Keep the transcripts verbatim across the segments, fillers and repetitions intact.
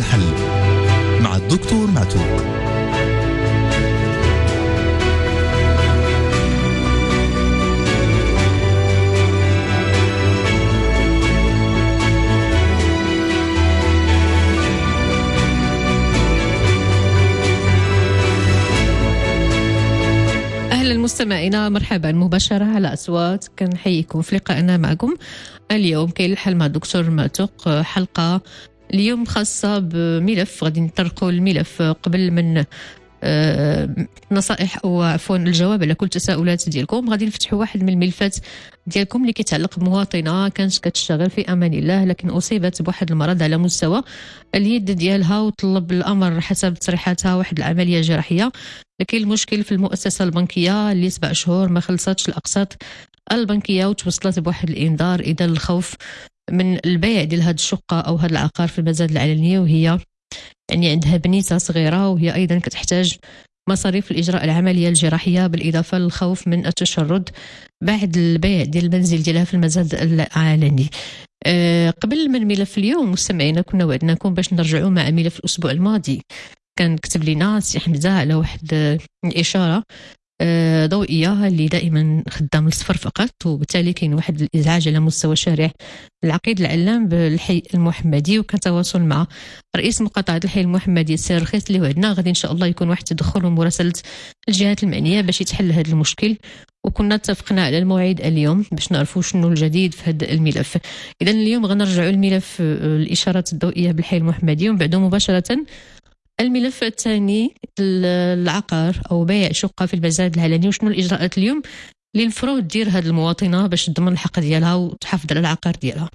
الحل مع الدكتور معتوق. أهلا المستمعين، مرحبا مباشرة على أصوات. كنحييكم في لقائنا معكم اليوم كاين الحل مع الدكتور معتوق. حلقة اليوم خاصة بملف غادي نطرقوا الملف قبل من آه نصائح او عفوا الجواب على كل التساؤلات ديالكم. غادي نفتحوا واحد من الملفات ديالكم اللي كيتعلق بمواطنه كانت كتشتغل في امان الله لكن اصيبت بواحد المرض على مستوى اليد ديالها وطلب الامر حسب تصريحاتها واحد العمليه جراحيه، لكن المشكل في المؤسسه البنكيه اللي سبع شهور ما خلصتش الاقساط البنكيه وتوصلت بواحد الانذار اذا الخوف من البيع ديال هذه الشقه او هذا العقار في المزاد العلنيه، وهي يعني عندها بنيته صغيره وهي ايضا كتحتاج مصاريف الاجراء العمليه الجراحيه بالاضافه للخوف من التشرد بعد البيع ديال المنزل ديالها في المزاد العلني. أه قبل من ملف اليوم مستمعينا كنا وعدناكم باش نرجعوا مع ملف الاسبوع الماضي. كان كتب لنا سي حمزه على واحد الاشاره أه ضوئيه اللي دائما خدام الصفر فقط، وبالتالي كاين واحد الازعاج على مستوى شارع العقيد العلام بالحي المحمدي، وكان تواصل مع رئيس مقاطعه الحي المحمدي السير رخيص اللي وعدنا غادي ان شاء الله يكون واحد التدخل ومراسله الجهات المعنيه باش يتحل هذا المشكل، وكنا اتفقنا على الموعد اليوم باش نعرفوا شنو الجديد في هذا الملف. اذا اليوم غنرجعوا الملف الاشارات الضوئيه بالحي المحمدي ومن بعده مباشره الملف الثاني العقار او بيع شقه في المزاد العلني، وشنو الاجراءات اليوم اللي المفروض دير هذه المواطنه باش تضمن الحق ديالها وتحافظ على العقار ديالها.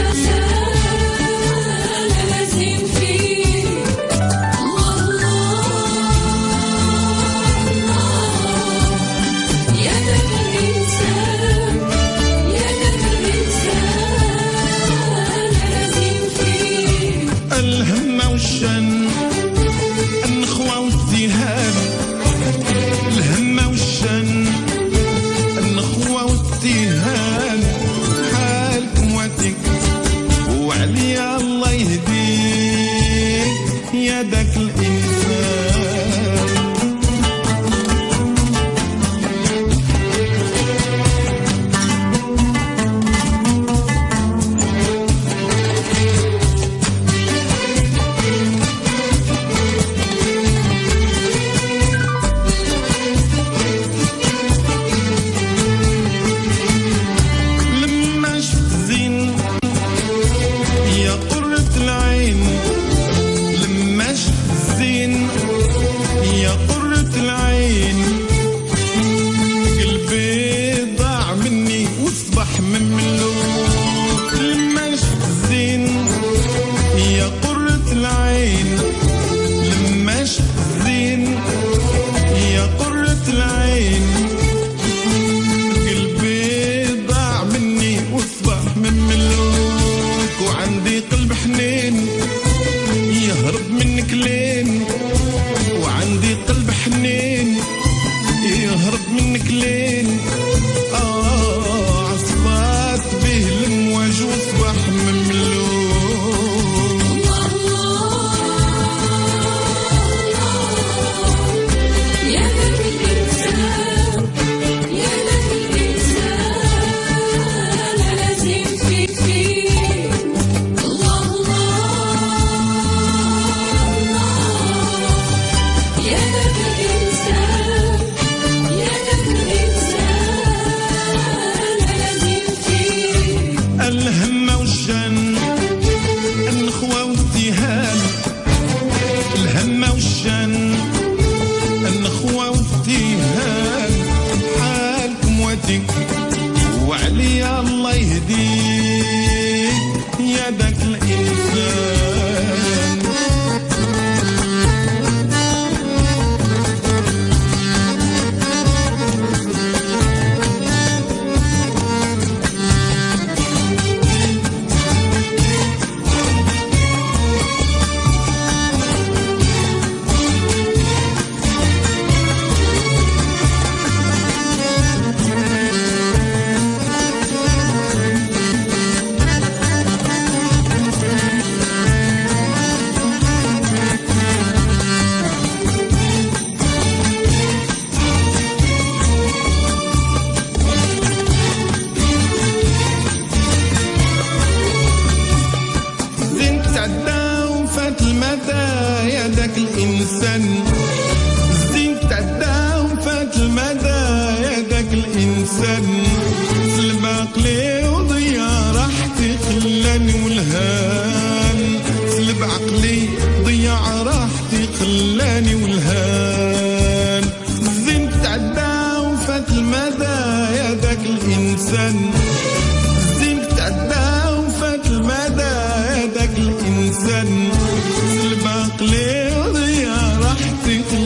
الله الإنسان الباقلي وضيع راحتي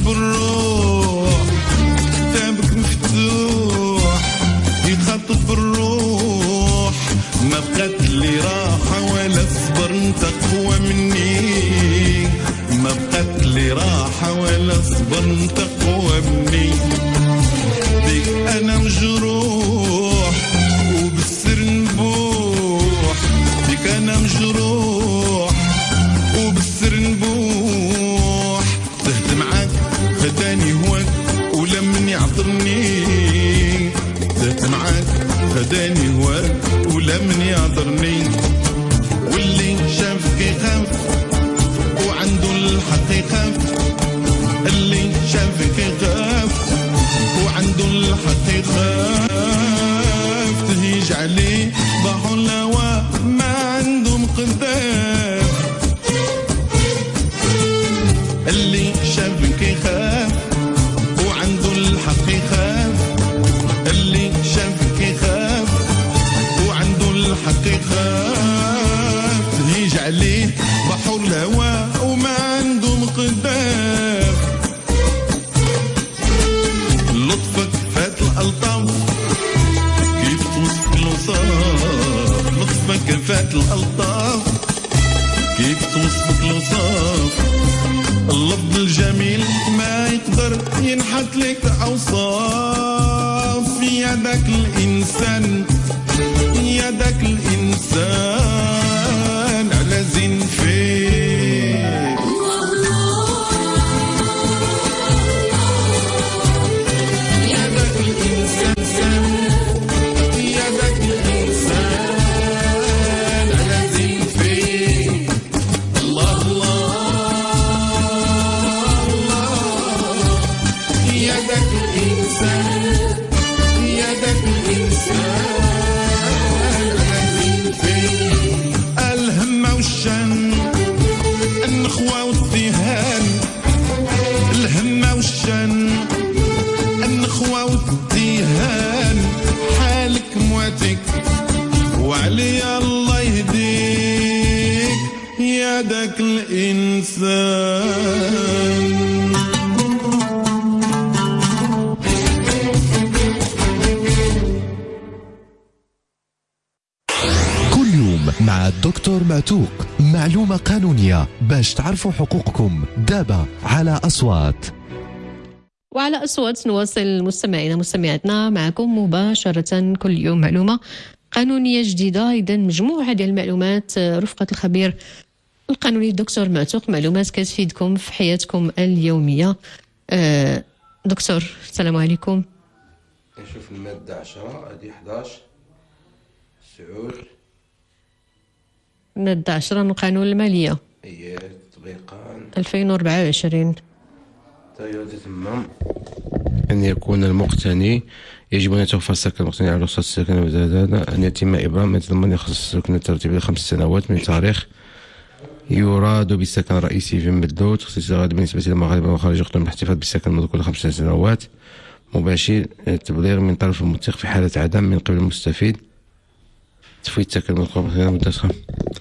بالروح كتابك مفتوح يخاطب بالروح ما بقات لي راحة ولا صبر انت قوى مني ما بقات لي راحة ولا صبر انت قوى مني بيك انا مجروح وبالسر نبوح بيك انا مجروح وبالسر نبوح تهت معاك خداني هواك ولمن يعطرني تهت معاك خداني هواك ولمن يعطرني واللي شافك يخاف وعنده الحق يخاف اللي شافك يخاف وعنده الحق يخاف تهيج عليه بحر الهوى ما عنده مقداف اللي شافك يخاف وعنده الحق يخاف اللي شافك يخاف وعنده الحق يخاف تهيج عليه بحر الهوى وما عنده مقداف لطفك فات الألطاف كيف توصف الوصاف لطفك فات الألطاف كيف توصف الوصاف اللفظ الجميل ما يقدر ينحت لك أوصاف يا ذاك الإنسان يا ذاك الإنسان على زين فيك يا ذاك الإنسان يا ذاك الإنسان على زين فيك الله الله يا ذاك الإنسان يا ذاك الإنسان الهمة والشن النخوة والذهان الهمة والشن النخوة والذهان حالك مواتك وعلي الله يهديك يا ذاك الإنسان. مع الدكتور معتوق معلومة قانونية باش تعرفوا حقوقكم دابا على أصوات. وعلى أصوات نواصل مستمعينا مستمعاتنا معكم مباشرة كل يوم معلومة قانونية جديدة. إذا مجموعة ديال المعلومات رفقة الخبير القانوني الدكتور معتوق، معلومات كتفيدكم في حياتكم اليومية. أه دكتور السلام عليكم. نشوف المادة عشرة هذه إحداش سعود مادة عشرة من قانون المالية هي تطبيقان ألفين وأربعة وعشرين. تتمم أن يكون المقتني يجب أن يتوفر السكن المقتني على رخصة السكن أن يتم إبرام ما يتضمن يخصص السكن الترتيبي لخمس سنوات من تاريخ يراد بالسكن الرئيسي في مدلول تخصيص الغالب بالنسبة للمغاربة وخارج يقدم الاحتفاظ بالسكن منذ كل خمس سنوات مباشر التبليغ من طرف المتق في حالة عدم من قبل المستفيد تفويت سكن مقابل خلال مدة خمس.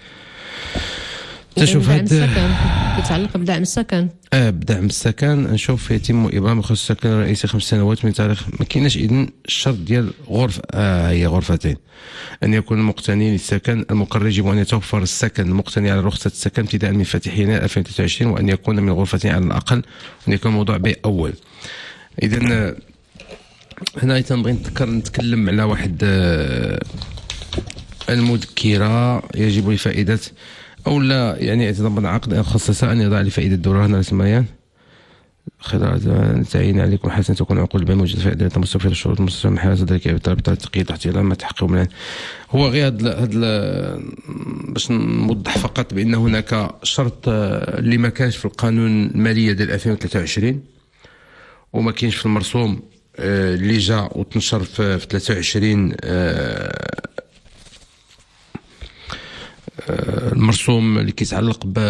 تشوف هذا يتعلق بدعم السكن. اه بدعم السكن نشوف يتم ابرام خصوص السكن الرئيسي خمس سنوات من تاريخ ما كايناش اذن الشرط ديال غرفه اه هي غرفتين. ان يكون المقتني للسكن المقرر يجب ان يتوفر السكن المقتني على رخصه السكن ابتداء من فاتح يناير ألفين وثلاثة وعشرين وان يكون من غرفتين على الاقل وان يكون موضوع بيع اول. اذا هنا تنبغي نتذكر نتكلم على واحد آه المذكره يجب لفائده أو لا يعني يتضمن عقد خصص أن يضع لفائدة الدوران الرسميان خلال تعيين عليكم حسن تكون عقود البيع موجودة فائدة مستوفية للشروط المستوفية من حيث ذلك بطريقة التقييد تحت ما تحقق من هو غير هذا هذا باش نوضح فقط بأن هناك شرط اللي ما كانش في القانون المالية ديال ألفين وثلاثة وعشرين وما كاينش في المرسوم اللي جا وتنشر في ثلاثة وعشرين المرسوم اللي كيتعلق ب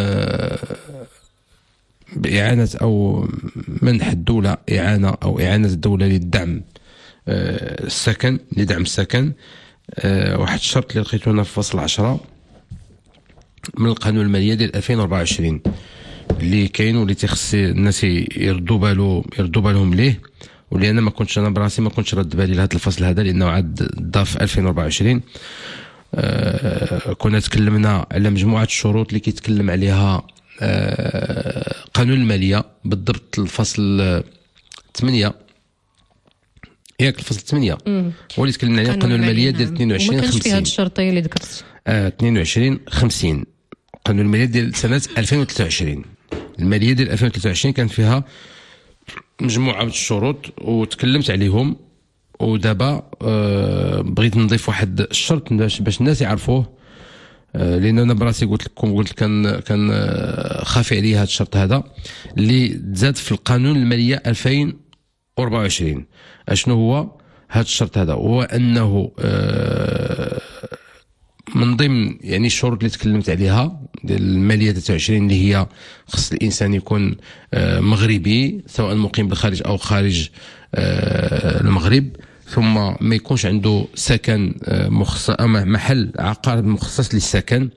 بإعانة أو منح الدولة إعانة أو إعانة الدولة للدعم السكن لدعم السكن. واحد الشرط اللي لقيته هنا في فصل عشرة من القانون المالية ديال ألفين وأربعة وعشرين اللي كاين واللي تيخص الناس يردوا بالو يردوا بالهم ليه، واللي انا ما كنتش انا براسي ما كنتش رد بالي لهذا الفصل هذا لانه عاد ضاف ألفين وأربعة وعشرين. آه كنا تكلمنا على مجموعه الشروط اللي كيتكلم عليها آه قانون الماليه، بالضبط الفصل ثمانية ياك الفصل ثمانية هو اللي تكلمنا عليه قانون الماليه ديال اثنين وعشرين خمسين. وما كانش فيه هاد الشرطيه اللي ذكرت. آه اثنين وعشرين خمسين قانون الماليه ديال سنه ألفين وثلاثة وعشرين. الماليه ديال ألفين وثلاثة وعشرين كان فيها مجموعه من الشروط وتكلمت عليهم، ودابا آه بغيت نضيف واحد الشرط باش الناس يعرفوه، آه لان انا براسي قلت لكم قلت كان كان آه خافي عليا هذا الشرط هذا اللي تزاد في القانون الماليه ألفين وأربعة وعشرين. اشنو هو هذا الشرط هذا؟ هو انه آه من ضمن يعني الشروط اللي تكلمت عليها ديال الماليه ثلاثة وعشرين اللي هي خص الانسان يكون آه مغربي سواء مقيم بالخارج او خارج آه المغرب، ثم ما يكونش عنده سكن مخصص أما محل عقار مخصص للسكن،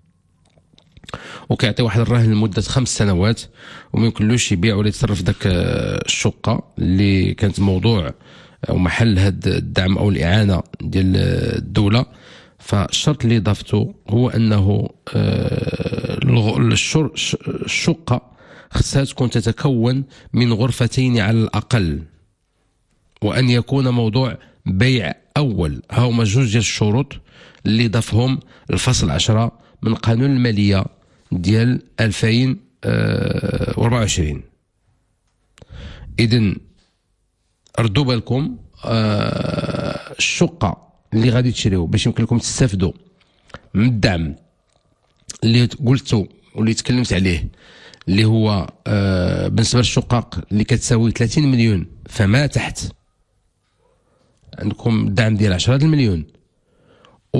وكيعطي واحد الرهن لمده خمس سنوات، وما يمكنلوش يبيع ولا يتصرف ذاك الشقه اللي كانت موضوع او محل هاد الدعم او الاعانه ديال الدوله. فالشرط اللي ضفته هو انه الشقه خصها تكون تتكون من غرفتين على الاقل، وأن يكون موضوع بيع أول. هاهما جوج ديال الشروط اللي ضافهم الفصل عشرة من قانون المالية ديال ألفين وأربعة وعشرين. إذن ردوا بالكم، الشقة اللي غادي تشريو باش يمكن لكم تستافدوا من الدعم اللي قلتوا واللي تكلمت عليه اللي هو بالنسبة للشقق اللي كتساوي ثلاثين مليون فما تحت، عندكم الدعم ديال عشرة المليون، و...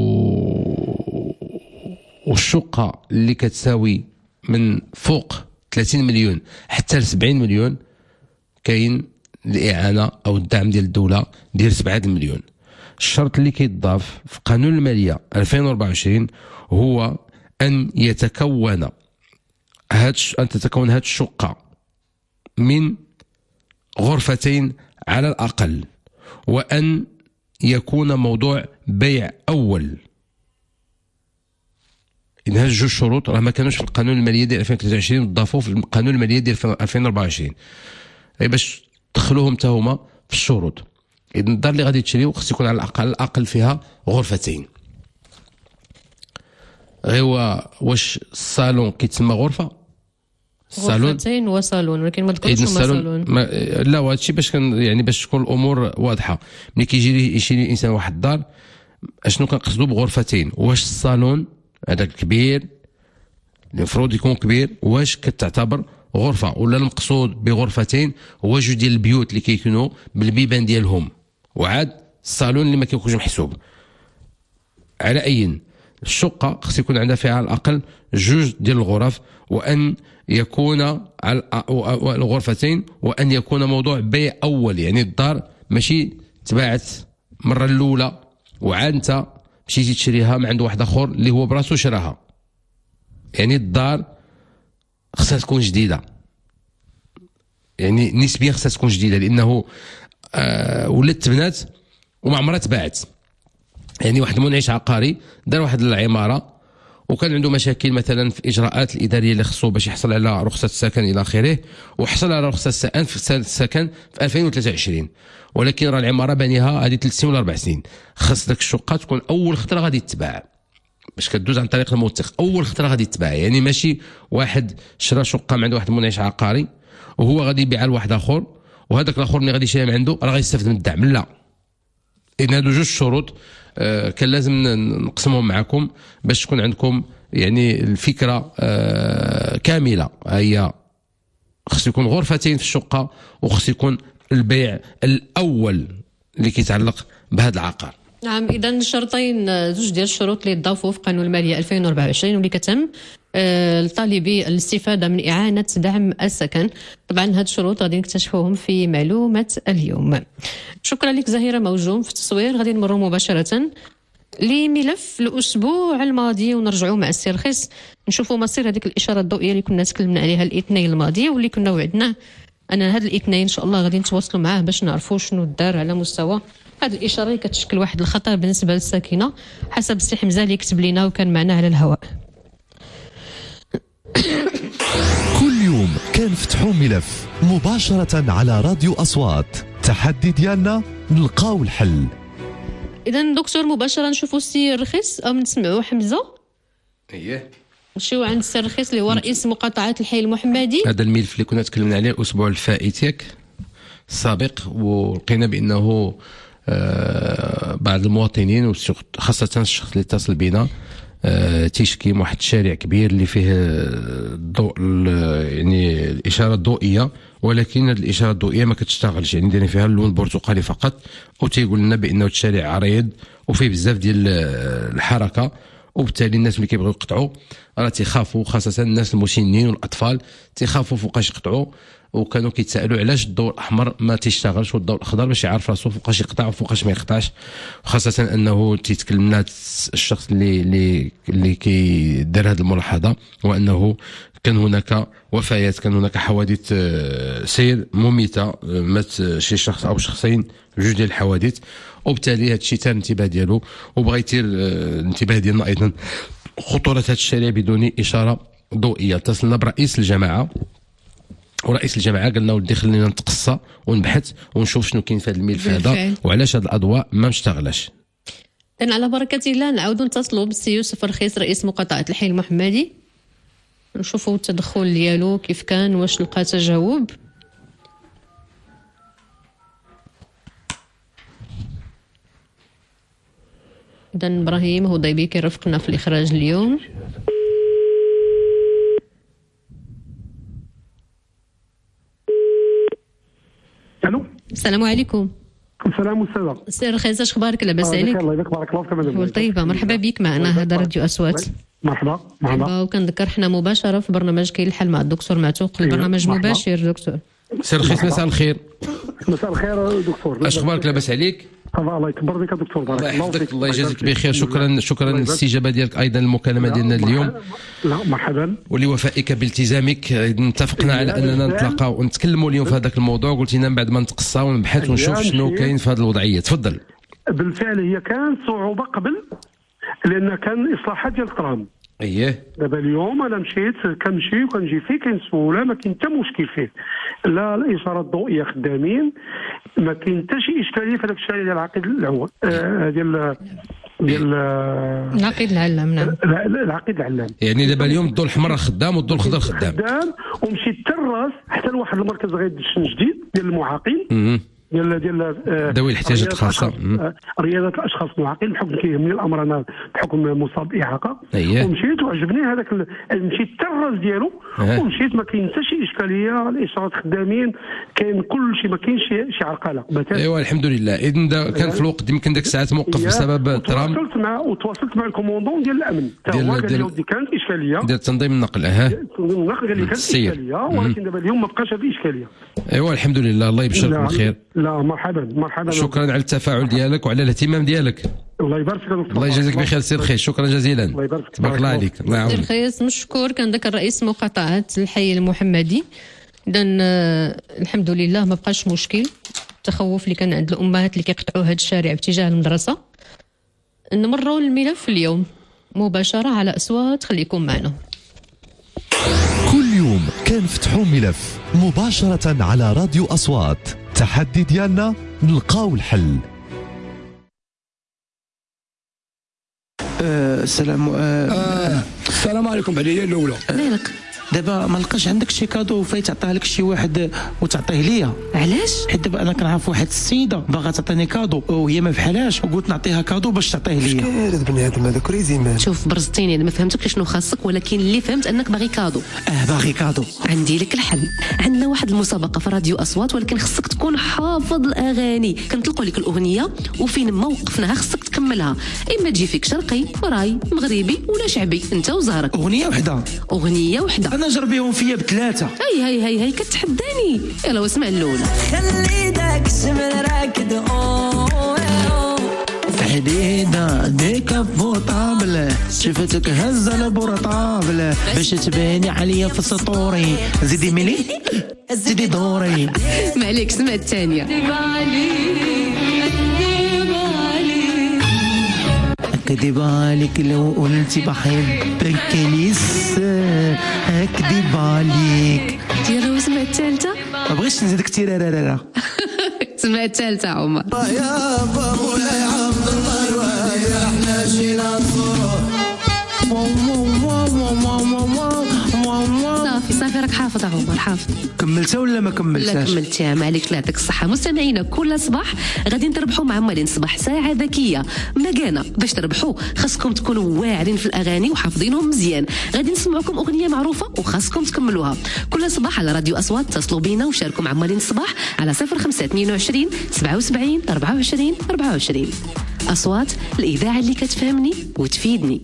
والشقة اللي كتساوي من فوق ثلاثين مليون حتى ل سبعين مليون كاين الإعانة أو الدعم ديال الدولة ديال سبعة المليون. الشرط اللي كيتضاف في قانون المالية ألفين وأربعة وعشرين هو أن يتكون هاد أن تتكون هاد الشقة من غرفتين على الأقل، وأن يكون موضوع بيع أول. إن هاد جوج شروط راه ما كانوش في القانون المالية ديال ألفين وثلاثة وعشرين وضافوا في القانون المالية ديال ألفين وأربعة وعشرين باش تدخلوهم حتى هما في الشروط. إذن الدار اللي غادي تشريو خص يكون على الأقل الأقل فيها غرفتين. غير واش الصالون كيتسمى غرفة؟ الصالون غرفتين وصالون، ولكن ما ذكرتش هما صالون. ما لا وهادشي باش كان يعني باش تكون الامور واضحه. ملي كيجي يشري الانسان واحد الدار اشنو كنقصدوا بغرفتين؟ واش الصالون هذاك الكبير المفروض يكون كبير واش كتعتبر غرفه، ولا المقصود بغرفتين هو جوج ديال البيوت اللي كيكونوا بالبيبان ديالهم، وعاد الصالون اللي ما كيكونش محسوب. على اي الشقه خص يكون عندها فيها على الاقل جوج ديال الغرف، وان يكون على الغرفتين، وان يكون موضوع بيع اول. يعني الدار ماشي تباعت المره الاولى وعاد انت مشيتي تشريها من عند واحد اخر اللي هو براسو شراها. يعني الدار خصها تكون جديده، يعني نسبيا خصها تكون جديده، لانه آه ولات تبنات وما عمرها تباعت. يعني واحد منعش عقاري دار واحد العماره وكان عنده مشاكل مثلا في الاجراءات الاداريه اللي خصو باش يحصل على رخصه السكن الى اخره، وحصل على رخصه السكن في السكن في ألفين وثلاثة وعشرين، ولكن راه العماره بانيها هذه ثلاث سنين ولا اربع سنين. خاص داك الشقه تكون اول خطره غادي تتباع باش كدوز عن طريق الموثق، اول خطره غادي تتباع. يعني ماشي واحد شرا شقه من عند واحد منعش عقاري وهو غادي يبيعها لواحد اخر، وهذاك الاخر ملي غادي يشريها من عنده راه غادي يستافد من الدعم. لا، إذن هادو جوج شروط آه كان لازم نقسمهم معكم باش تكون عندكم يعني الفكره آه كامله. هي خص يكون غرفتين في الشقه، وخص يكون البيع الاول اللي كيتعلق بهذا العقار. نعم، اذا شرطين زوج ديال الشروط اللي ضافوا في قانون الماليه ألفين وأربعة وعشرين واللي كتم آه لطالبي الاستفاده من اعانه دعم السكن. طبعا هاد الشروط غادي نكتشفوهم في معلومه اليوم. شكرا لك زهيره موجوم في التصوير. غادي نمروا مباشره لملف الاسبوع الماضي ونرجعوا مع السي رخيص نشوفوا مصير هذيك الاشاره الضوئيه اللي كنا تكلمنا عليها الاثنين الماضي واللي كنا وعدناه انا هذا الاثنين ان شاء الله غادي نتواصلوا معاه باش نعرفوا شنو دار على مستوى هذه الاشاره اللي كتشكل واحد الخطر بالنسبه للساكنه حسب السي حمزه اللي كتب لنا وكان معنا على الهواء. كل يوم كنفتحوا ملف مباشرة على راديو أصوات. تحدي ديالنا نلقاو الحل. إذا دكتور مباشرة نشوفوا السي رخيص أو نسمعوا حمزة. اييه نمشيو عند السي رخيص اللي هو رئيس مقاطعة الحي المحمدي. هذا الملف اللي كنا تكلمنا عليه الأسبوع الفائت ياك السابق ولقينا بأنه آه بعض المواطنين وخاصة الشخص اللي اتصل بنا آه تيشكي من واحد الشارع كبير اللي فيه الضوء يعني الإشارة الضوئية ولكن هذه الإشارة الضوئية ما كتشتغلش يعني دايرين فيها اللون البرتقالي فقط وتيقول لنا بأنه الشارع عريض وفيه بزاف ديال الحركة وبالتالي الناس اللي كيبغيو يقطعوا راه تيخافوا خاصة الناس المسنين والأطفال تيخافوا فوقاش يقطعوا وكانوا كيتسائلوا علاش الضوء الاحمر ما تيشتغلش والضوء الاخضر باش يعرف راسو فوقاش يقطع وفوقاش ما يقطعش وخاصه انه تيتكلم لنا الشخص اللي اللي اللي كيدير هذه الملاحظه وانه كان هناك وفيات كان هناك حوادث سير مميته مات شي شخص او شخصين جوج ديال الحوادث وبالتالي هذا الشيء تار الانتباه ديالو وبغى يثير الانتباه ديالنا ايضا خطوره هذا الشارع بدون اشاره ضوئيه. اتصلنا برئيس الجماعه ورئيس الجماعه قالنا ولدي خلينا نتقصى ونبحث ونشوف شنو كاين في هذا الملف هذا وعلاش هذه الاضواء ما مشتغلاش. اذن على بركه الله نعاودوا نتصلوا بالسي يوسف رخيص رئيس مقاطعه الحي المحمدي نشوفوا التدخل ديالو كيف كان واش لقى تجاوب. اذا ابراهيم هضيبي كيرافقنا في الاخراج اليوم. الو السلام عليكم. السلام والسلام. سي رخيص اش اخبارك لاباس عليك؟ الله يبارك بارك الله فيك مدام. طيبه مرحبا بك معنا هذا راديو اصوات. مرحبا مرحبا. وكنذكر حنا مباشره في برنامج كاين الحل مع الدكتور معتوق البرنامج مباشر دكتور. سي رخيص مساء الخير. مساء الخير دكتور. اش اخبارك لاباس عليك؟ الله يكبر بك دكتور بارك الله يحفظك الله يجازيك بخير. شكرا شكرا للاستجابه ديالك ايضا المكالمه ديالنا اليوم. لا مرحبا. ولوفائك بالتزامك اتفقنا على اننا نتلاقاو ونتكلموا اليوم في هذاك الموضوع قلت لنا بعد ما نتقصى ونبحث ونشوف شنو كاين في هذه الوضعيه. تفضل. بالفعل هي كانت صعوبه قبل لان كان اصلاحات ديال الترام. اييه دابا اليوم انا مشيت كنمشي وكنجي فيه كاين سهوله ما كاين حتى مشكل فيه لا الاشارات الضوئيه خدامين ما كاين حتى شي اشكاليه في هذاك الشارع ديال العقيد الاول آه ديال ديال العقيد العلام. نعم العقيد العلام. يعني دابا اليوم الضوء الاحمر خدام والضوء الخضر خدام خدام ومشيت حتى الراس حتى لواحد المركز غيدشن جديد ديال المعاقين ديال ديال ذوي الاحتياجات الخاصه رياضه الاشخاص المعاقين بحكم كيهمني الامر انا بحكم مصاب باعاقه. أيه. ومشيت وعجبني هذاك ال... مشيت حتى الراس ديالو أه. ومشيت ما كاين حتى شي اشكاليه الاشارات خدامين كاين كل شيء ما كاينش شي عرقله. ايوا الحمد لله. اذا كان في الوقت يمكن داك الساعات موقف بسبب الترام. تواصلت مع وتواصلت مع الكوموندون ديال الامن حتى هو قال لي ودي كانت اشكاليه ديال تنظيم النقل. اه تنظيم النقل قال لي كانت اشكاليه ولكن دابا اليوم ما بقاش هذه اشكاليه. ايوا الحمد لله الله يبشرك بالخير. لا مرحبا مرحبا. شكرا على التفاعل ديالك وعلى الاهتمام ديالك. الله يبارك فيك دكتور. الله يجازيك بخير سي رخيص. شكرا جزيلا. الله يبارك فيك. تبارك الله عليك. الله يعاونك. سي رخيص مشكور كان ذاك الرئيس مقاطعه الحي المحمدي. اذا الحمد لله ما بقاش مشكل التخوف اللي كان عند الامهات اللي كيقطعوا هذا الشارع باتجاه المدرسه. نمروا للملف اليوم مباشره على اصوات. خليكم معنا. كل يوم كنفتحوا ملف مباشرة على راديو أصوات. تحدي ديالنا نلقاو الحل. أه السلام أه آه السلام عليكم. بعدين الاولى مالك دابا ما لقاش عندك شي كادو فايت تعطيه لك شي واحد وتعطيه ليا؟ علاش؟ حيت دابا انا كنعرف واحد السيده باغا تعطيني كادو وهي ما بحالهاش وقلت نعطيها كادو باش تعطيه ليا. شكون بنادم هذا كريزي مان؟ شوف برزتيني انا ما فهمتك شنو خاصك ولكن اللي فهمت انك باغي كادو. اه باغي كادو. عندي لك الحل. عندنا واحد المسابقه في راديو اصوات ولكن خصك تكون حافظ الاغاني. كنطلقوا لك الاغنيه وفين ما وقفناها خصك تكملها اما تجي فيك شرقي وراي مغربي ولا شعبي انت وزهرك. اغنيه وحده اغنيه وحده. انا جربيهم فيا بثلاثه. هاي هاي هاي هاي كتحداني. يلا واسمع الاولى. خلي داك الشمل راكد حديدة ديكابوطابل شفتك هزة البورطابل باش تباني عليا في سطوري زيدي ملي زيدي دوري. ما عليك سمع الثانية. أكذب عليك لو قلتي بحبك لسه أكذب عليك. يلا وسمع الثالثة. ما بغيتش نزيدك كتير. لا لا لا سمع الثالثة عمر. يا مولاي عبد الله الوالي احنا جينا نصور. صافي صافي راك حافظ عمر حافظ. كملتها ولا ما كملتهاش؟ لا كملتها ما عليك لا يعطيك الصحة. مستمعينا كل صباح غادي نربحوا مع مالين صباح ساعة ذكية مجانا. باش تربحوا خاصكم تكونوا واعرين في الأغاني وحافظينهم مزيان. غادي نسمعكم أغنية معروفة وخاصكم تكملوها كل صباح على راديو أصوات. اتصلوا بينا وشاركوا مع مالين صباح على صفر خمسة اثنين وعشرين سبعة وسبعين أربعة وعشرين أربعة وعشرين. أصوات الإذاعة اللي كتفهمني وتفيدني.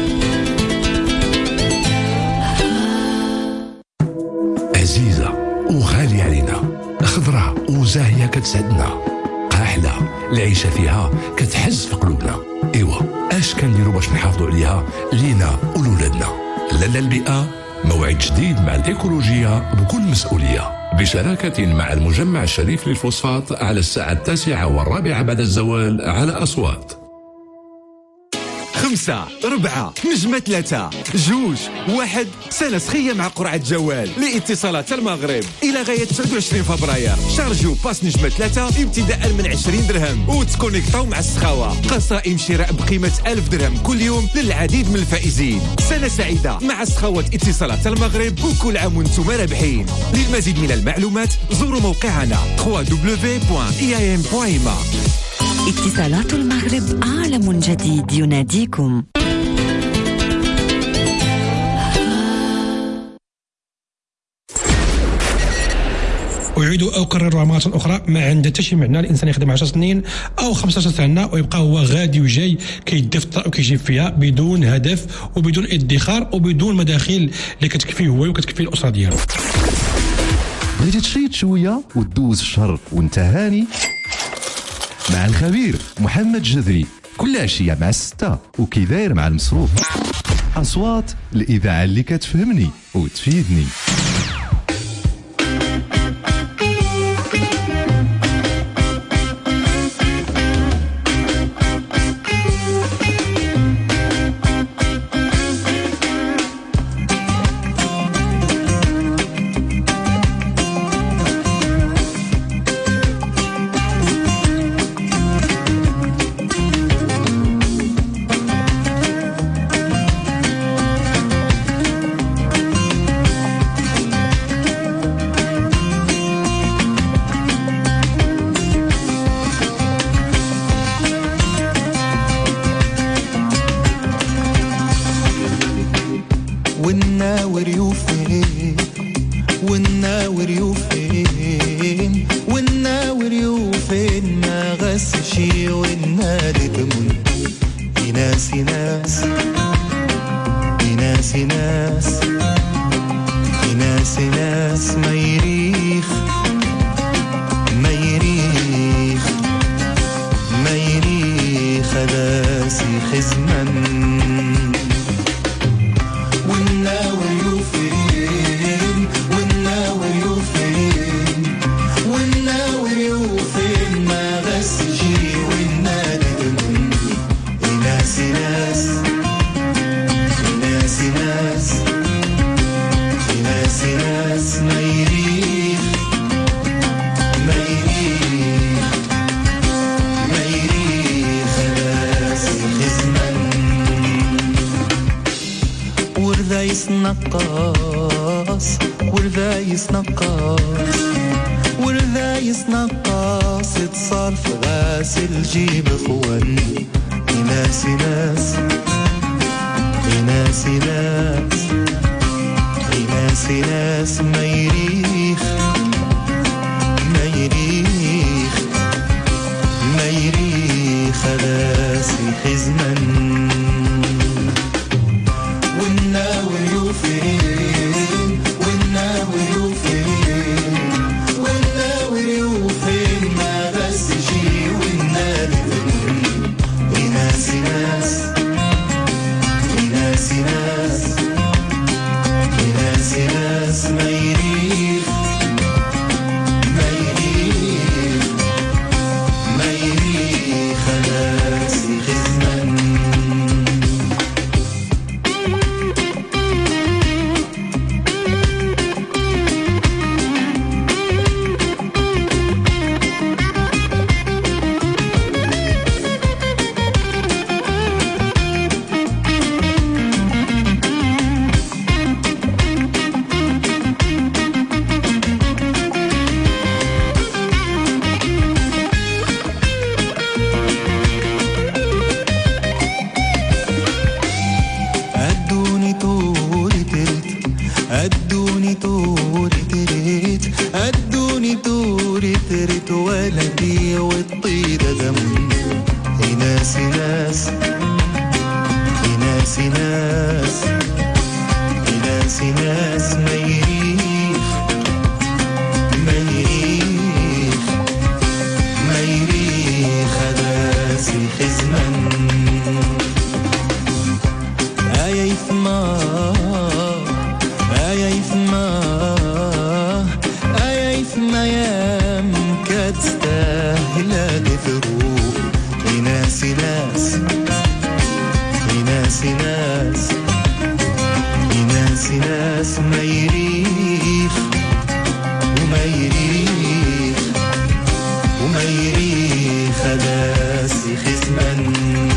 عزيزة وغالية علينا، خضرة وزاهية كتسعدنا، قاحلة العيشة فيها كتحز في قلوبنا. إيوا اش كنديرو باش نحافظوا عليها لينا ولولادنا؟ لالا البيئة موعد جديد مع الإيكولوجية بكل مسؤولية بشراكة مع المجمع الشريف للفوسفات على الساعة التاسعة والرابعة بعد الزوال على أصوات. خمسة أربعة نجمة ثلاثة جوج واحد سنة سخية مع قرعة جوال لاتصالات المغرب إلى غاية تسعة وعشرين فبراير. شارجوا باس نجمة ثلاثة ابتداء من عشرين درهم وتكونيكتاو مع السخاوة. قصائم شراء بقيمة ألف درهم كل يوم للعديد من الفائزين. سنة سعيدة مع سخاوة اتصالات المغرب وكل عام وانتم رابحين. للمزيد من المعلومات زوروا موقعنا دبليو دبليو دبليو دوت إي إيه إم دوت إي إم إيه. اتصالات المغرب عالم جديد يناديكم. أعيد أكررها مرة أخرى، ما عند حتى شي معنى الإنسان يخدم عشر سنين أو خمسطاش سنة ويبقى هو غادي وجاي كيدي في الطرق وكيجيب فيها بدون هدف وبدون ادخار وبدون مداخل اللي كتكفيه هو وكتكفيه الأسرة ديالو. بغيتي تشيط شوية وتدوز الشهر وانت هاني مع الخبير محمد جذري كل عشية مع الستة وكي داير مع المصروف. أصوات الإذاعة اللي كتفهمني وتفيدني. والناور يوفين والناور يوفين والناور يوفين ما غسشي والنادي تمن يناس يناس يناس يناس يناس يناس ما يريخ ما يريخ ما يريخ خلاصي خزمن والناور يوفين والناور يوفين والناور يوفين ما غسجي والنادي تمن يناس يناس يناس يناس يناس يناس ما يريخ ما يريخ ما يريخ خلاصي خزمن ورذا يسنقاص ورذا يسنقاص ورذا يسنقاص اتصال في غاسل جيب اخوان يناس يناس يناس يناس يناس يناس ما يريخ ما يريخ ما يريخ خلاصي خزمن والناور يوفين والناور يوفين والناور يوفين ما غسجي والنادي ادوني دوري تريت ولدي والطيدة دم ناس ناس ناس ناس ناس ناس ما يريخ ما يريخ ما يريخ هداسي خزمن آيا يثما آيا يثما آيا يثما يا مكاد تستاهل هذه ثروب ناس ناس ناس ناس ناس ناس ما يريخ وما يريخ وما يريخ هداس خزمن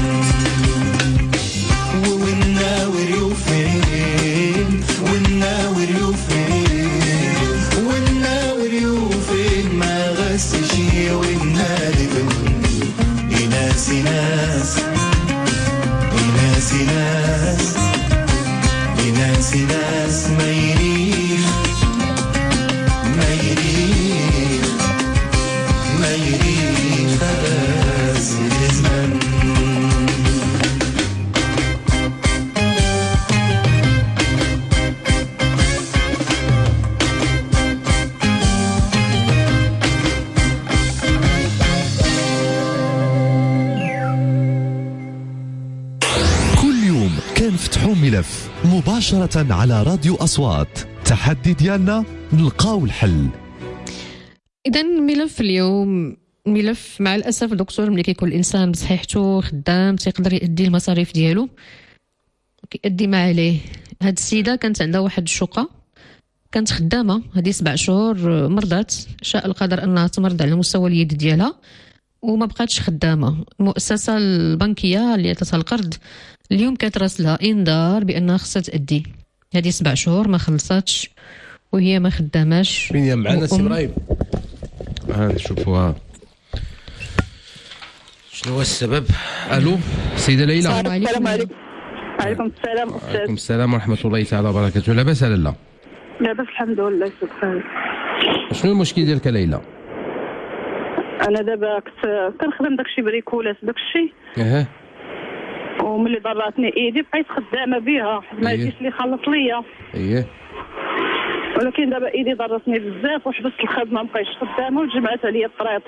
والناور يوفين والناور يوفين والناور يوفين ما غسش والنادي ناس ناس ناس ناس ناس ناس ما يريخ ما يريخ ما يريخ هداس الزمن فتحوا ملف مباشرة على راديو أصوات. تحدي ديالنا نلقاو الحل. إذا ملف اليوم ملف مع الأسف دكتور ملي كيكون الإنسان بصحيحته خدام تيقدر يأدي المصاريف ديالو كيأدي ما عليه. هاد السيدة كانت عندها واحد الشقة، كانت خدامة هذه سبع شهور، مرضات، شاء القدر أنها تمرض على مستوى اليد ديالها وما بقاتش خدامة. المؤسسة البنكية اللي عطاتها القرض اليوم كتراسلها انذار بانها خصها تأدي. هذه سبع شهور ما خلصاتش وهي ما خداماش. مين معنا سي ابراهيم؟ ها نشوفوها شنو هو السبب. الو سيده ليلى. السلام عليكم. وعليكم السلام استاذ. وعليكم السلام ورحمه الله تعالى وبركاته. لاباس لاله؟ لاباس الحمد لله سبحان. شنو المشكل ديالك ليلى؟ انا دابا كنت كنخدم داكشي بريكولات داكشي اها وملي ضراتني ايدي بقيت خدامه بها ما يجيش لي خلص ليا. اييه ولكن دابا ايدي ضرتني بزاف وحبست الخدمه ما بقيتش خدامه وجمعت عليا الطريط.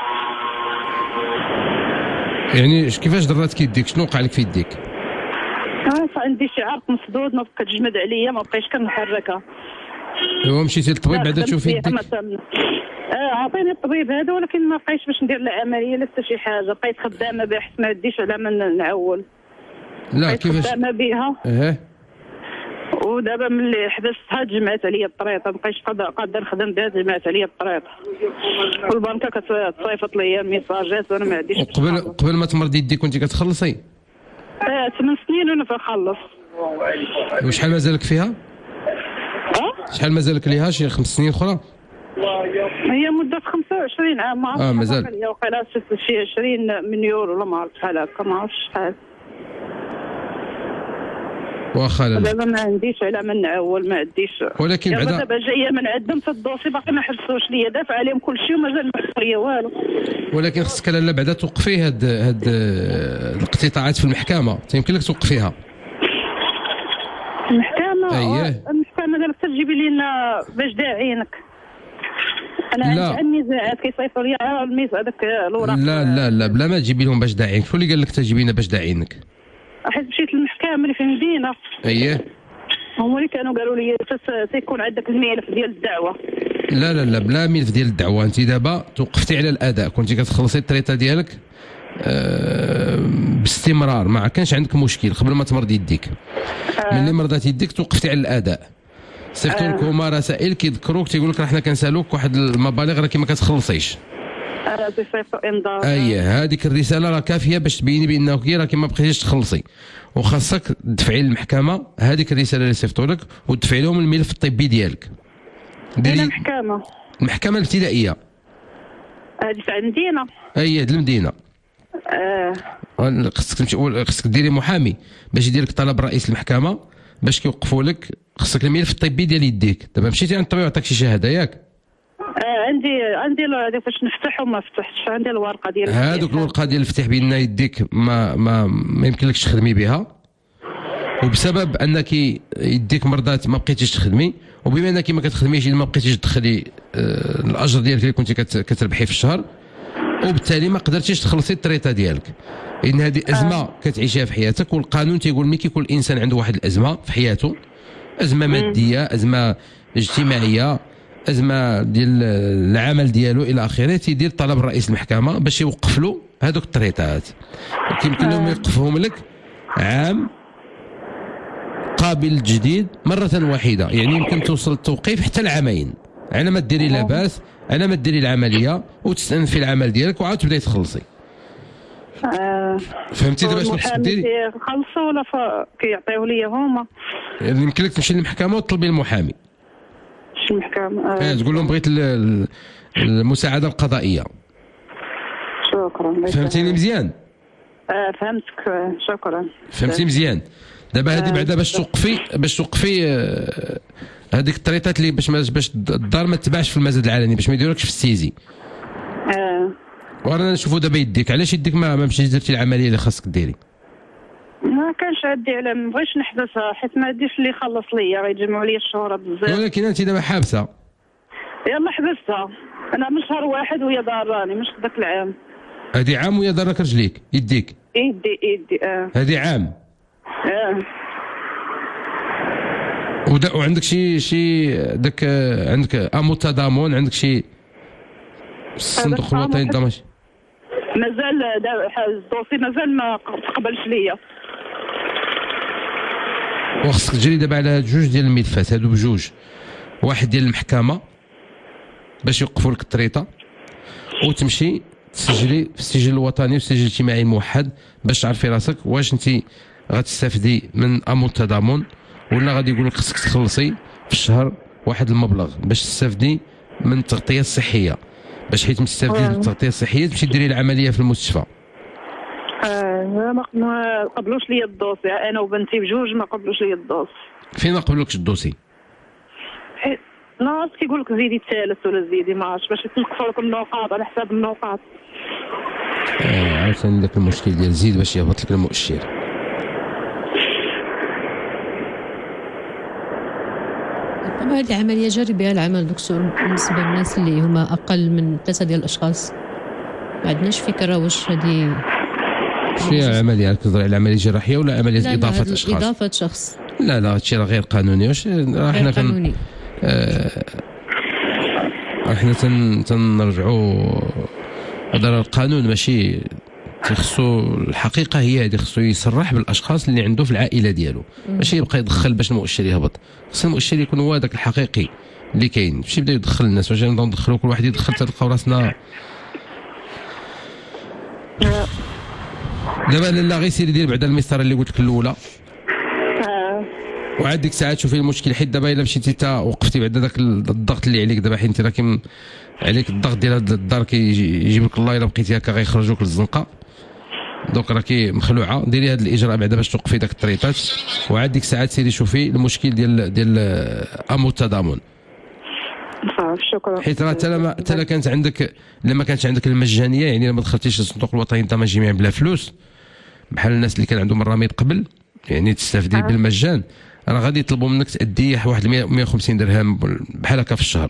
يعني كيفاش ضراتك يديك؟ شنو وقع لك في يديك؟ عندي شي عرق مسدود ما بقى تجمد عليا ما بقيتش كنحركها. ايوا مشيتي للطبيب بعدا تشوفي يديك؟ اه عطيني الطبيب هذا ولكن ما بقيتش باش ندير لا عمليه لا حتى شي حاجه. بقيت خدامه بها حيت ما نديش على من نعول. لا كيفاش خدامه بها اه ودابا ملي حبستها جمعت عليا الطريطه ما بقيتش قادر نخدم بها جمعت عليا الطريطه والبنكه كتصيفط ليا الميساجات وانا ما عنديش. قبل قبل ما تمرضي يديك كنتي كتخلصي؟ اه ثمان سنين وانا كنخلص. وشحال مازالك فيها؟ اه شحال مازالك ليها؟ شي خمس سنين اخرى؟ هي مدة خمسة وعشرين عام ما عرفتش. اه مازال هي وقيلا شي عشرين مليون ولا ما عرفت شحال هكا ما عرفتش شحال. واخا لا دابا ما عنديش على من نعول ما عنديش. ولكن بعدا دابا جايه من عندهم في الدوسي باقي ما حبسوش ليا دافع عليهم كل شيء ومازال ما حبسوا ليا والو. ولكن خصك لاله بعدا توقفي هاد هاد الاقتطاعات في المحكمه. يمكن لك توقفيها. المحكمه؟ اييه المحكمه قالت تجيبي لنا باش داعينك. انا لا. عندي نزاعات كيصيفطوا لي الميس هذاك الوراق. لا لا لا بلا ما تجيبي لهم باش داعينك. شو اللي قال لك تجيبينا باش داعينك؟ حيت مشيت للمحكمه اللي في المدينه. اييه هما اللي كانوا قالوا لي تيكون عندك الملف ديال الدعوه. لا لا لا بلا ملف ديال الدعوه. انت دابا توقفتي على الاداء، كنتي كتخلصي الطريطه ديالك أه باستمرار ما كانش عندك مشكل قبل ما تمرض يديك. أه. ملي مرضات يديك توقفتي على الاداء. صيفطوا لك هما رسائل كيذكروك تيقول لك راه حنا كنسالوك واحد المبالغ راه كي ما كتخلصيش. راه تيصيفطوا انذار. اييه هذيك الرساله راه كافيه باش تبيني بانه كي راه ما بقيتيش تخلصي وخاصك تدفعي للمحكمه هذيك الرساله اللي صيفطوا لك وتدفعي لهم الملف الطبي ديالك. ديال المحكمه المحكمه الابتدائيه هذه عندنا. اييه المدينه. اه خصك تمشي خصك ديري محامي باش يدير لك طلب رئيس المحكمه باش كيوقفوا لك. خصك الملف الطبي ديال يديك. دابا مشيتي عند الطبيب عطاك شي شهاده ياك؟ آه عندي عندي هذاك فاش نفتح وما فتحتش، عندي الورقه ديال هذوك الورقه ديال الفتح بان يديك ما ما ما يمكنلكش تخدمي بها، وبسبب انك يديك مرضات ما بقيتيش تخدمي، وبما انك ما كتخدميش ما بقيتيش تدخلي آه الاجر ديالك اللي كنتي كتربحي في الشهر، وبالتالي ما قدرتيش تخلصي الطريطه ديالك. ان هذه ازمه آه. كتعيشها في حياتك، والقانون تيقول ملي كيكون الانسان عنده واحد الازمه في حياته، ازمه ماديه، ازمه اجتماعيه، ازمه ديال العمل ديالو الى اخره، تيدير طلب رئيس المحكمه باش يوقف له هذوك الطريطات. كيمكن لهم يوقفهم لك عام قابل جديد مره واحده، يعني يمكن توصل التوقيف حتى العامين على ما ديري لاباس، على ما ديري العمليه وتستأنفي العمل ديالك وعاود تبداي تخلصي. آه فهمتي دابا شنو خصك ديري؟ خلصوا ولا كيعطيو لي هما؟ يعني يمكن لك تمشي للمحكمه وتطلبي المحامي. شي محكمه؟ آه تقول لهم بغيت المساعده القضائيه. شكرا. فهمتيني مزيان؟ آه فهمتك، شكرا. فهمتي مزيان؟ دابا هذه بعدا باش توقفي باش توقفي هذيك الطريطات اللي باش باش الدار ما تباعش في المزاد العلني، باش ما يديروكش في السيزي. اه ورانا نشوفوا دابا يديك، علاش يديك ما ما مشيتيش درتي العمليه اللي خاصك ديري؟ ما كانش عندي على ما بغيتش نحبسها، حيت ما عنديش اللي يخلص ليا، غيجمعوا لي الشهور بزاف. ولكن انت دابا حابسه. يلا حبستها، انا من شهر واحد وهي ضاراني، مش ذاك العام. هذه عام وهي ضارك رجليك يديك؟ يدي يدي اه هذه عام. اه ودا وعندك شي شي داك عندك امو تضامن، عندك شي الصندوق الوطني للضمان؟ مازال الدوسي مازال ما تقبلش ليا. وخصك تجري دابا على جوج ديال الملفات هادو بجوج، واحد ديال المحكمه باش يوقفوا لك الطريطه، وتمشي تسجلي في السجل الوطني والسجل الاجتماعي الموحد باش تعرفي راسك واش انت غتستافدي من امو التضامن، ولا غادي يقول لك خصك تخلصي في الشهر واحد المبلغ باش تستافدي من التغطيه الصحيه، باش حيت تستافدي من التغطيه الصحيه تمشي ديري العمليه في المستشفى. اه ما قبلوش لي الدوسي، انا وبنتي بجوج ما قبلوش لي الدوسي. فين ما قبلوكش الدوسي؟ ناس كيقول لك زيدي الثالث ولا زيدي ما عرفتش، باش يتنقصوا لك النقاط على حساب النقاط. اه عاوتاني داك المشكل ديال زيد باش يهبط لك المؤشر. طبعا هذه عمليه جاري بها العمل دكتور بالنسبه للناس اللي هما اقل من ثلاثه ديال الاشخاص. ما عندناش فكره واش هذه شنو عمليه كتهضري على عمليه جراحيه ولا عمليه اضافه اشخاص؟ اضافه شخص. لا لا هادشي راه غير قانوني. واش راه حنا كن آه احنا تن تنرجعوا هذا القانون ماشي تيخصو، الحقيقه هي هذه خصو يصرح بالاشخاص اللي عنده في العائله ديالو، ماشي يبقى يدخل باش المؤشر يهبط. خص المؤشر يكون هو هذاك الحقيقي اللي كاين، ماشي يبدا يدخل الناس. واش نبداو ندخلوا كل واحد يدخل تلقاو راسنا دابا. لا غير سيري دير بعدا المسطره اللي قلت لك الاولى، وعاد ديك الساعات شوفي المشكل. حيت دابا الا مشيتي تا وقفتي بعدا داك الضغط اللي عليك دابا، حيت انت راكي عليك الضغط ديال هاد الدار كيجيب لك الله الا بقيتي هكا غيخرجوك للزنقه. دونك راكي مخلوعه، ديري هاد الاجراء بعدا باش توقفي داك الطريطات، وعاد ديك الساعات سيري شوفي المشكل ديال ديال امو التضامن. شكرا. حيت راه حتى لما حتى كانت عندك لما كانت عندك المجانيه، يعني لما دخلتيش للصندوق الوطني للضمان الجماعي بلا فلوس بحال الناس اللي كان عندهم الرميد قبل، يعني تستافدي آه. بالمجان، راه غادي يطلبوا منك تأدي واحد مية وخمسين درهم بحال هكا في الشهر.